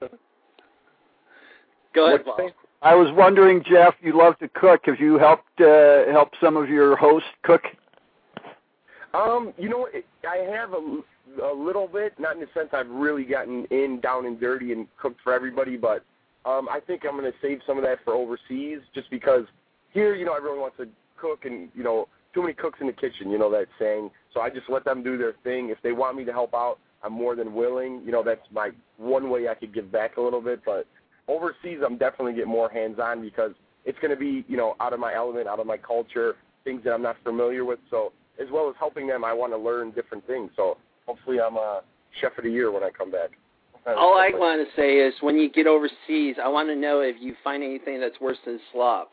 Go ahead, Paul. I was wondering, Jeff, you love to cook. Have you helped uh, help some of your hosts cook? Um, you know, it, I have a, a little bit, not in the sense I've really gotten in, down and dirty and cooked for everybody, but um, I think I'm going to save some of that for overseas just because here, you know, everyone wants to cook and, you know, too many cooks in the kitchen, you know that saying. So I just let them do their thing. If they want me to help out, I'm more than willing. You know, that's my one way I could give back a little bit, but overseas I'm definitely getting more hands-on because it's going to be, you know, out of my element, out of my culture, things that I'm not familiar with, so as well as helping them, I want to learn different things. So hopefully I'm a chef of the year when I come back. All I want to say is when you get overseas, I want to know if you find anything that's worse than slop.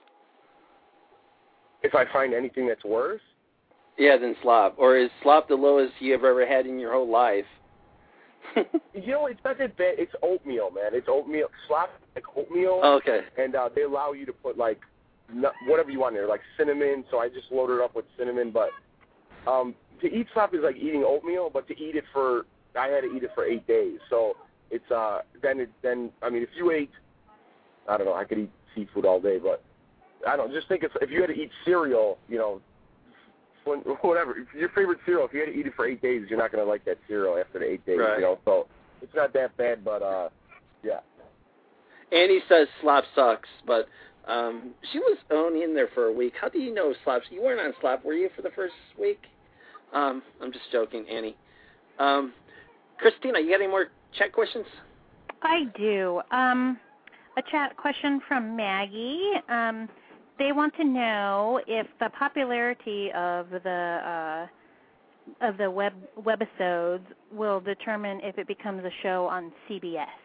If I find anything that's worse? Yeah, than slop. Or is slop the lowest you've ever had in your whole life? You know, it's not that bad. It's oatmeal, man. It's oatmeal. Slop like oatmeal. Oh, okay. And uh, they allow you to put, like, nut, whatever you want there, like cinnamon. So I just loaded it up with cinnamon, but Um, to eat slop is like eating oatmeal, but to eat it for, I had to eat it for eight days. So it's, uh, then, it, then I mean, if you ate, I don't know, I could eat seafood all day, but I don't, just think if, if you had to eat cereal, you know, whatever, if your favorite cereal, if you had to eat it for eight days, you're not going to like that cereal after the eight days, right. You know, so it's not that bad, but, uh, yeah. Annie says slop sucks, but um, she was only in there for a week. How do you know slop? You weren't on slop, were you, for the first week? Um, I'm just joking, Annie. Um, Christina, you got any more chat questions? I do. Um, a chat question from Maggie. Um, they want to know if the popularity of the uh, of the web webisodes will determine if it becomes a show on C B S.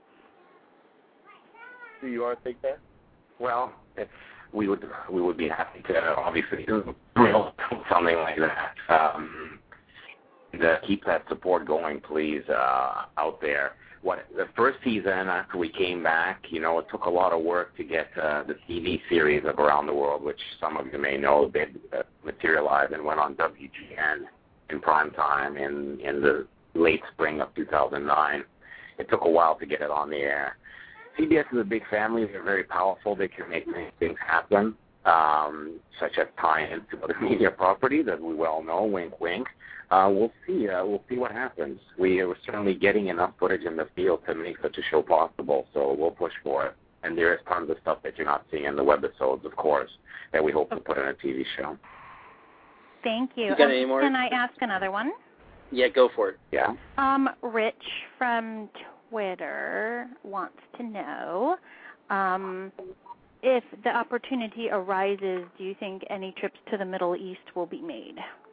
Do you want to take that? Well, it's, we would we would be happy to obviously do something like that. Um, to keep that support going, please, uh, out there. What the first season after we came back, you know, it took a lot of work to get uh, the T V series of Around the World, which some of you may know did uh, materialize and went on W G N in prime time in in the late spring of two thousand nine. It took a while to get it on the air. C B S is a big family. They're very powerful. They can make many things happen, um, such as tie-ins to other media properties, as we well know. Wink, wink. Uh, we'll see. Uh, we'll see what happens. We are certainly getting enough footage in the field to make such a show possible, so we'll push for it. And there is tons of stuff that you're not seeing in the webisodes, of course, that we hope to put in a T V show. Thank you. You got um, any more? Can I ask another one? Yeah, go for it. Yeah. Um, Rich from Twitter wants to know um, if the opportunity arises, do you think any trips to the Middle East will be made?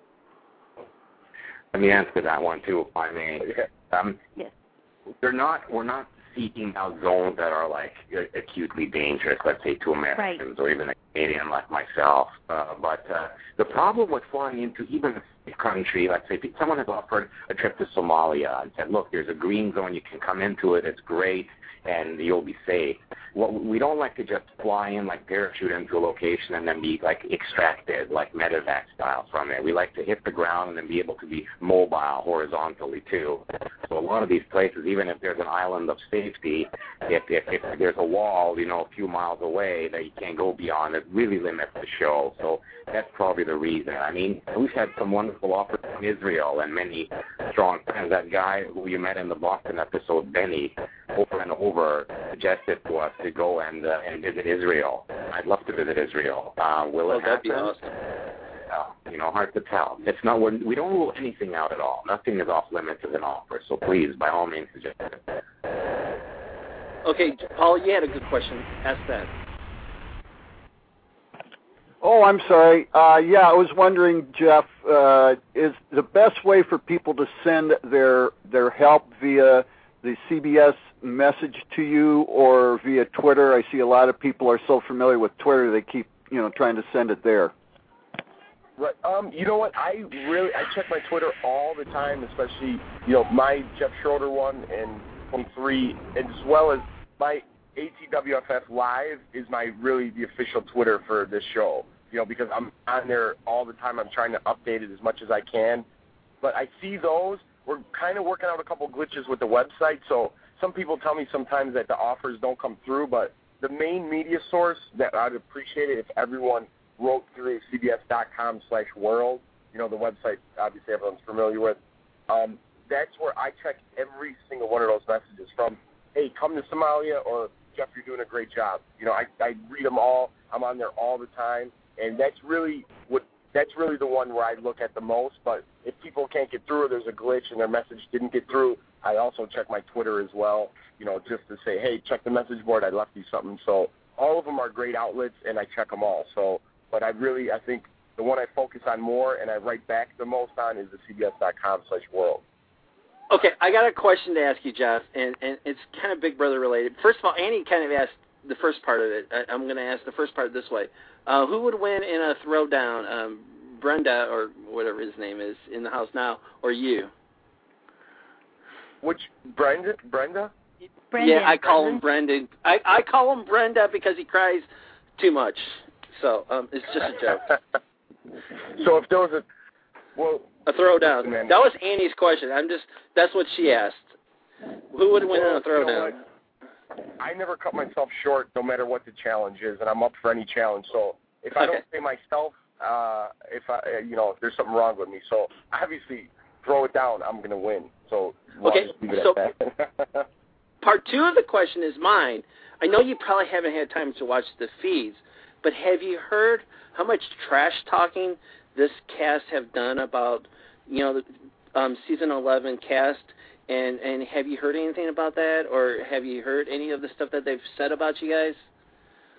Let me answer that one too, if I may. Um, yes. They're not. We're not seeking out zones that are like acutely dangerous. Let's say to Americans right. or even a Canadian like myself. Uh, but uh, the problem with flying into even a country, let's say someone has offered a trip to Somalia and said, "Look, there's a green zone. You can come into it. It's great, and you'll be safe." What we don't like to just fly in, like parachute into a location and then be like extracted, like medevac style from it. We like to hit the ground and then be able to be mobile horizontally too. So a lot of these places, even if there's an island of safety, if, if, if there's a wall, you know, a few miles away that you can't go beyond, it really limits the show. So that's probably the reason. I mean, we've had some wonderful offers from Israel and many strong friends. That guy who you met in the Boston episode, Benny, over and over suggested to us to go and uh, and visit Israel. I'd love to visit Israel. Uh, will oh, it that'd happen? Be awesome. Uh, you know, hard to tell. It's not. We're, we don't rule anything out at all. Nothing is off limits as an offer. So please, by all means, suggest it. Okay, Paul, you had a good question. Ask that. Oh, I'm sorry. Uh, yeah, I was wondering, Jeff, uh, is the best way for people to send their their help via the C B S message to you or via Twitter? I see a lot of people are so familiar with Twitter they keep, you know, trying to send it there. Right. Um, you know what? I really I check my Twitter all the time, especially you know my Jeff Schroeder one and twenty-three, as well as my A T W F F Live is my really the official Twitter for this show. You know, because I'm on there all the time. I'm trying to update it as much as I can. But I see those. We're kind of working out a couple glitches with the website. So some people tell me sometimes that the offers don't come through. But the main media source that I'd appreciate it if everyone wrote through cbs.com slash world. You know, the website obviously everyone's familiar with. Um, that's where I check every single one of those messages from, hey, come to Somalia, or Jeff, you're doing a great job. You know, I, I read them all. I'm on there all the time. And that's really what that's really the one where I look at the most. But if people can't get through or there's a glitch and their message didn't get through, I also check my Twitter as well, you know, just to say, hey, check the message board. I left you something. So all of them are great outlets, and I check them all. So, but I really, I think the one I focus on more and I write back the most on is the cbs.com slash world. Okay, I got a question to ask you, Jeff, and, and it's kind of Big Brother related. First of all, Annie kind of asked the first part of it. I, I'm going to ask the first part this way. Uh, who would win in a throwdown, um, Brenda or whatever his name is in the house now, or you? Which, Brenda? Brenda? Brendan. Yeah, I call Brendan? him Brendan. I, I call him Brenda because he cries too much. So um, it's just a joke. So if there was a, well, a throwdown. That was Annie's question. I'm just, that's what she asked. Who would win in a throwdown? You know, I never cut myself short, no matter what the challenge is, and I'm up for any challenge. So if I okay. don't say myself, uh, if I, you know, there's something wrong with me. So obviously, throw it down. I'm going to win. So we'll okay. just leave it so at that. part two of the question is mine. I know you probably haven't had time to watch the feeds, but have you heard how much trash talking this cast have done about, you know, the um, season eleven cast? And and have you heard anything about that, or have you heard any of the stuff that they've said about you guys?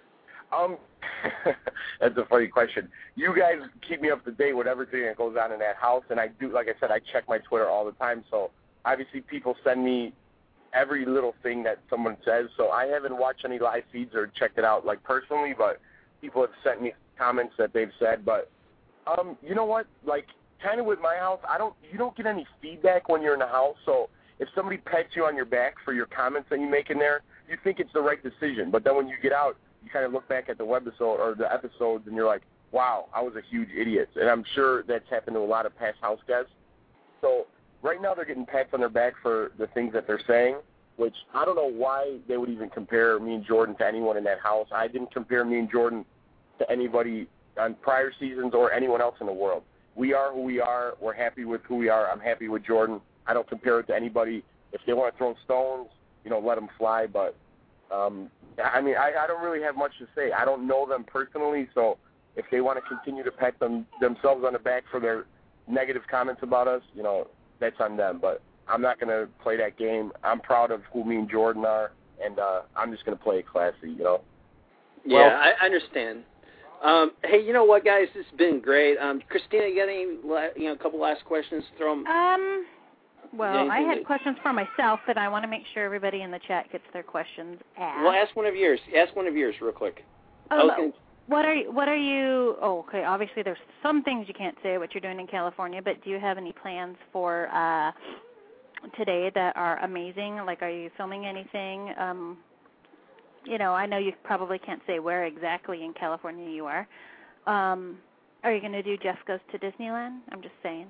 Um, that's a funny question. You guys keep me up to date with everything that goes on in that house, and I do, like I said, I check my Twitter all the time, so obviously people send me every little thing that someone says, so I haven't watched any live feeds or checked it out, like, personally, but people have sent me comments that they've said, but, um, you know what, like, kind of with my house, I don't, you don't get any feedback when you're in the house, so if somebody pats you on your back for your comments that you make in there, you think it's the right decision, but then when you get out, you kind of look back at the webisode or the episodes, and you're like, wow, I was a huge idiot. And I'm sure that's happened to a lot of past house guests. So right now they're getting pats on their back for the things that they're saying, which I don't know why they would even compare me and Jordan to anyone in that house. I didn't compare me and Jordan to anybody on prior seasons or anyone else in the world. We are who we are. We're happy with who we are. I'm happy with Jordan. I don't compare it to anybody. If they want to throw stones, you know, let them fly, but Um, I mean, I, I don't really have much to say. I don't know them personally, so if they want to continue to pat them themselves on the back for their negative comments about us, you know, that's on them. But I'm not going to play that game. I'm proud of who me and Jordan are, and uh, I'm just going to play it classy, you know. Yeah, well, I understand. Um, hey, you know what, guys? This has been great. Um, Christina, you got any, you know, a couple last questions to throw them? Um, well, I had that... questions for myself, but I want to make sure everybody in the chat gets their questions asked. Well, ask one of yours. Ask one of yours real quick. Oh, gonna... what are you, what are you, oh, okay, obviously there's some things you can't say what you're doing in California, but do you have any plans for uh, today that are amazing? Like, are you filming anything? Um, you know, I know you probably can't say where exactly in California you are. Um, are you going to do Jeff Goes to Disneyland? I'm just saying.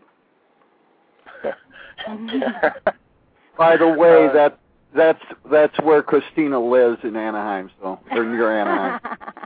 By the way, uh, that that's that's where Christina lives in Anaheim, so or near Anaheim.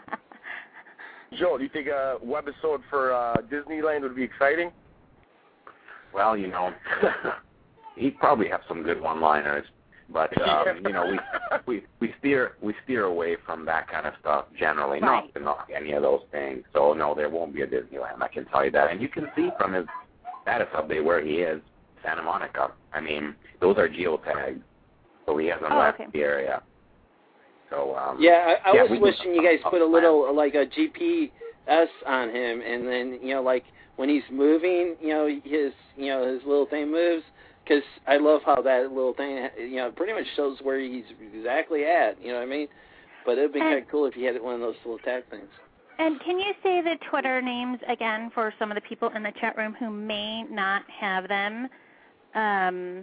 Joel, do you think a webisode for uh, Disneyland would be exciting? Well, you know, he'd probably have some good one-liners, but um, you know, we we we steer we steer away from that kind of stuff generally, right. not to knock any of those things. So no, there won't be a Disneyland. I can tell you that, and you can see from his status update where he is, Santa Monica. I mean, those are geotags, so he hasn't oh, left okay. the area. So um, yeah, I, I yeah, was wishing you guys put a little like a G P S on him, and then you know, like when he's moving, you know, his you know his little thing moves. Because I love how that little thing, you know, pretty much shows where he's exactly at. You know what I mean? But it'd be kind of cool if you had one of those little tag things. And can you say the Twitter names again for some of the people in the chat room who may not have them? Um,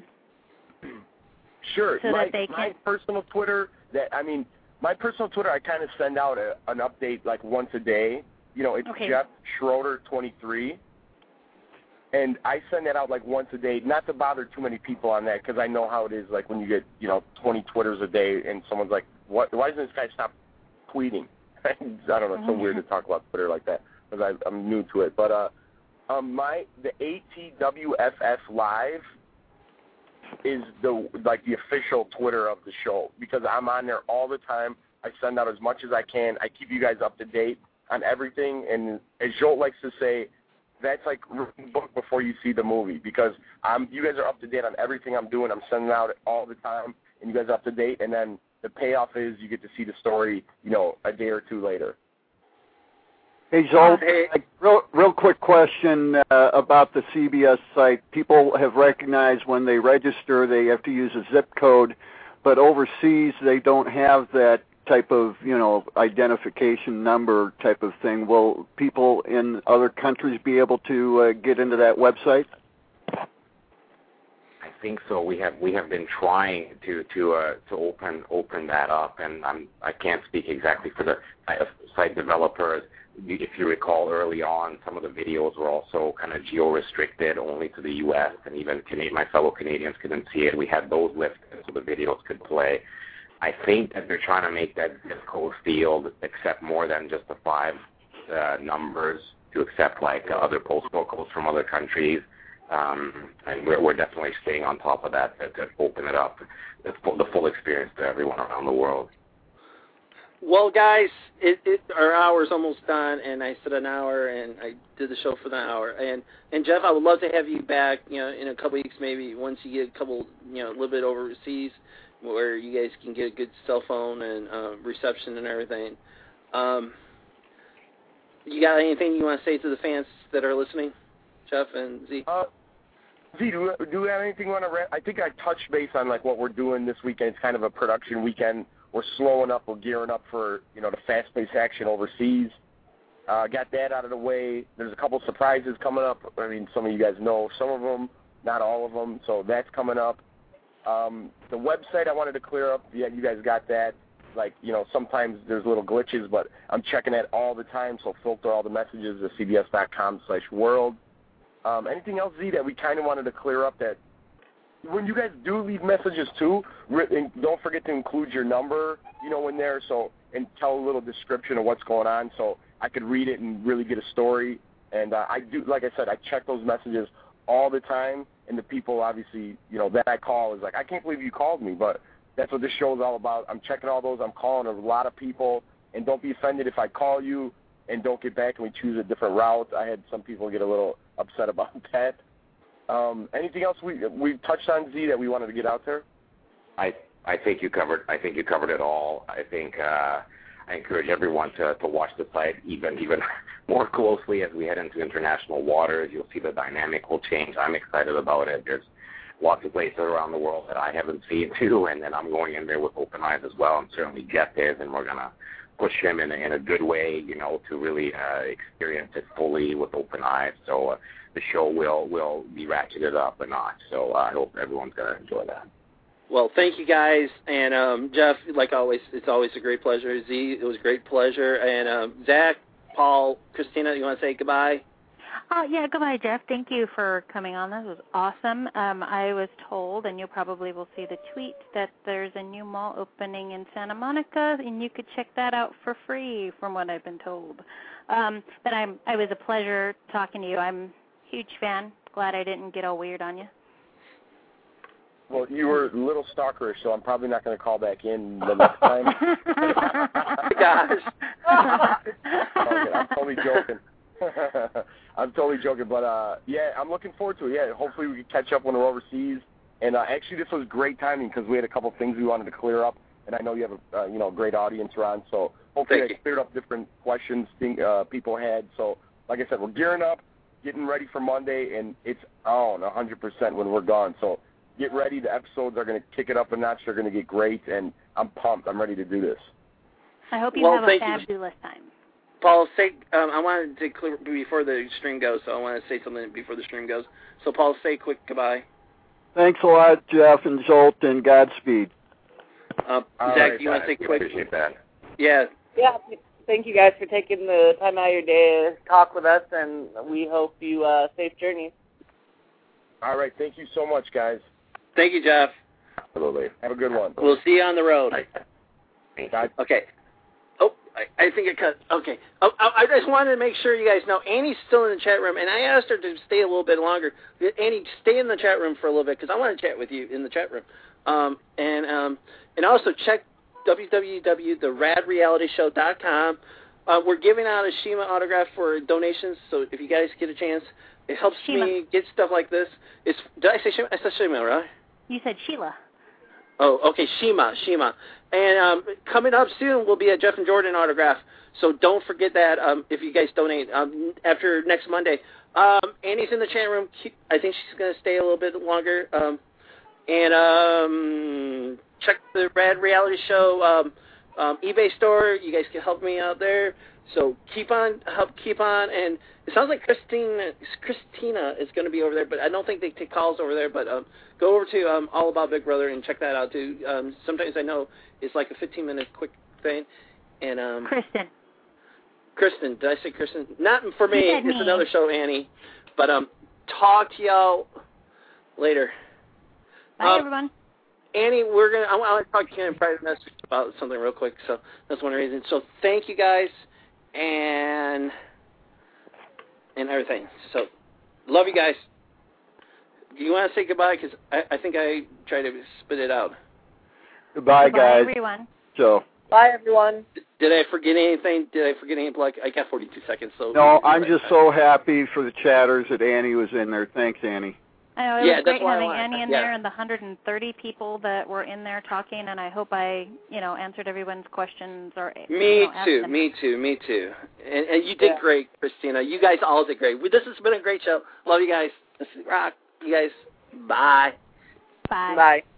sure. So my, that they can... my personal Twitter, that I mean, my personal Twitter, I kind of send out a, an update like once a day. You know, it's okay. Jeff Schroeder twenty-three. And I send that out like once a day, not to bother too many people on that, because I know how it is. Like when you get, you know, twenty Twitters a day, and someone's like, "What? Why doesn't this guy stop tweeting?" I don't know. It's so weird to talk about Twitter like that because I'm new to it. But uh, um, my the A T W F F Live is the like the official Twitter of the show because I'm on there all the time. I send out as much as I can. I keep you guys up to date on everything, and as Joel likes to say, that's like reading the book before you see the movie because I'm, you guys are up to date on everything I'm doing. I'm sending out all the time, and you guys are up to date. And then the payoff is you get to see the story, you know, a day or two later. Hey, Joel, Uh, hey. like, real, real quick question uh, about the C B S site. People have recognized when they register they have to use a zip code, but overseas they don't have that type of, you know, identification number type of thing. Will people in other countries be able to uh, get into that website? I think so. We have we have been trying to to uh, to open open that up, and I'm I can't speak exactly for the site developers. If you recall, early on, some of the videos were also kind of geo-restricted only to the U S, and even Canadian, my fellow Canadians couldn't see it. We had those lifted so the videos could play. I think that they're trying to make that zip code field accept more than just the five uh, numbers to accept like uh, other postal codes from other countries. Um, and we're, we're definitely staying on top of that to, to open it up, the full, the full experience to everyone around the world. Well, guys, it, it, our hour's almost done, and I said an hour, and I did the show for the hour. And, and Jeff, I would love to have you back, you know, in a couple weeks maybe once you get a couple, you know, a little bit overseas where you guys can get a good cell phone and uh, reception and everything. Um, you got anything you want to say to the fans that are listening, Jeff and Z? Uh, Z, do we, do we have anything on a rant? I think I touched base on like what we're doing this weekend. It's kind of a production weekend. We're slowing up. We're gearing up for, you know, the fast-paced action overseas. Uh, got that out of the way. There's a couple surprises coming up. I mean, some of you guys know some of them, not all of them. So that's coming up. Um, the website I wanted to clear up. Yeah, you guys got that. Like, you know, sometimes there's little glitches, but I'm checking that all the time. So filter all the messages to cbs.com slash world. Um, anything else, Z, that we kind of wanted to clear up that when you guys do leave messages too, don't forget to include your number, you know, in there, so and tell a little description of what's going on, so I could read it and really get a story. And uh, I do, like I said, I check those messages all the time, and the people obviously, you know, that I call is like, I can't believe you called me, but that's what this show is all about. I'm checking all those. I'm calling a lot of people, and don't be offended if I call you and don't get back and we choose a different route. I had some people get a little upset about that. Um, anything else we we touched on, Z, that we wanted to get out there? I I think you covered I think you covered it all. I think uh, I encourage everyone to, to watch the site even even more closely as we head into international waters. You'll see the dynamic will change. I'm excited about it. There's lots of places around the world that I haven't seen too, and then I'm going in there with open eyes as well. And certainly Jeff is, and we're gonna push him in a, in a good way, you know, to really uh, experience it fully with open eyes. So uh, the show will will be ratcheted up a notch. So uh, I hope everyone's going to enjoy that. Well, thank you guys. And um, Jeff, like always, it's always a great pleasure. Z, it was a great pleasure. And um, Zach, Paul, Christina, you want to say goodbye? Oh, yeah, goodbye, Jeff. Thank you for coming on. This was awesome. Um, I was told, and you probably will see the tweet, that there's a new mall opening in Santa Monica, and you could check that out for free, from what I've been told. Um, but I'm, it was a pleasure talking to you. I'm a huge fan. Glad I didn't get all weird on you. Well, you were a little stalkerish, so I'm probably not going to call back in the next time. Gosh. Okay, I'm totally joking. I'm totally joking, but uh, yeah, I'm looking forward to it. Yeah, hopefully we can catch up when we're overseas. And uh, actually, this was great timing because we had a couple things we wanted to clear up, and I know you have a uh, you know great audience, Ron. So hopefully I cleared up different questions think, uh, people had. So like I said, we're gearing up, getting ready for Monday, and it's on one hundred percent when we're gone. So get ready. The episodes are going to kick it up a notch. They're going to get great, and I'm pumped. I'm ready to do this. I hope you well, have a thank fabulous you. time. Paul, say, um, I wanted to clear before the stream goes, so I want to say something before the stream goes. So, Paul, say a quick goodbye. Thanks a lot, Jeff and Jolt, and Godspeed. Uh, All Zach, right, you want to say quick? Appreciate that. Yeah. Yeah, thank you guys for taking the time out of your day to talk with us, and we hope you uh, safe journeys. All right, thank you so much, guys. Thank you, Jeff. Absolutely. Have a good one. We'll see you on the road. Bye. Okay. Oh, I, I think it cut. Okay. Oh, I just wanted to make sure you guys know Annie's still in the chat room, and I asked her to stay a little bit longer. Annie, stay in the chat room for a little bit because I want to chat with you in the chat room. Um, and um, and also check w w w dot the rad reality show dot com. Uh, we're giving out a Shima autograph for donations, so if you guys get a chance, it helps Shima. me get stuff like this. It's did I say Shima? I said Shima, right? You said Sheila. Oh, okay, Shima, Shima. And um, coming up soon will be a Jeff and Jordan autograph, so don't forget that um, if you guys donate um, after next Monday. Um, Annie's in the chat room. I think she's going to stay a little bit longer. Um, and um, check the Rad Reality Show um, um, eBay store. You guys can help me out there. So keep on, help keep on. And it sounds like Christine, Christina is going to be over there, but I don't think they take calls over there. But um, go over to um, All About Big Brother and check that out too. Um, sometimes I know it's like a fifteen minute quick thing. And um, Kristen. Kristen, did I say Kristen? Not for me. It's me. another show, Annie. But um, talk to y'all later. Bye, um, everyone. Annie, we're gonna. I want to talk to you in a private message about something real quick. So that's one reason. So thank you guys, and and everything. So love you guys. Do you want to say goodbye? Because I, I think I tried to spit it out. Goodbye, Goodbye, guys. everyone. So. Bye, everyone. Did I forget anything? Did I forget anything? Like I got forty-two seconds. So No, I'm just so happy for the chatters that Annie was in there. Thanks, Annie. I know, it yeah, was that's great why I having wanted- Annie in yeah. there and the one hundred thirty people that were in there talking, and I hope I, you know, answered everyone's questions. Or Me you know, asked too, them. me too, me too. And, and you did Yeah. great, Christina. You guys all did great. This has been a great show. Love you guys. This is Rock. You guys, bye. Bye. Bye.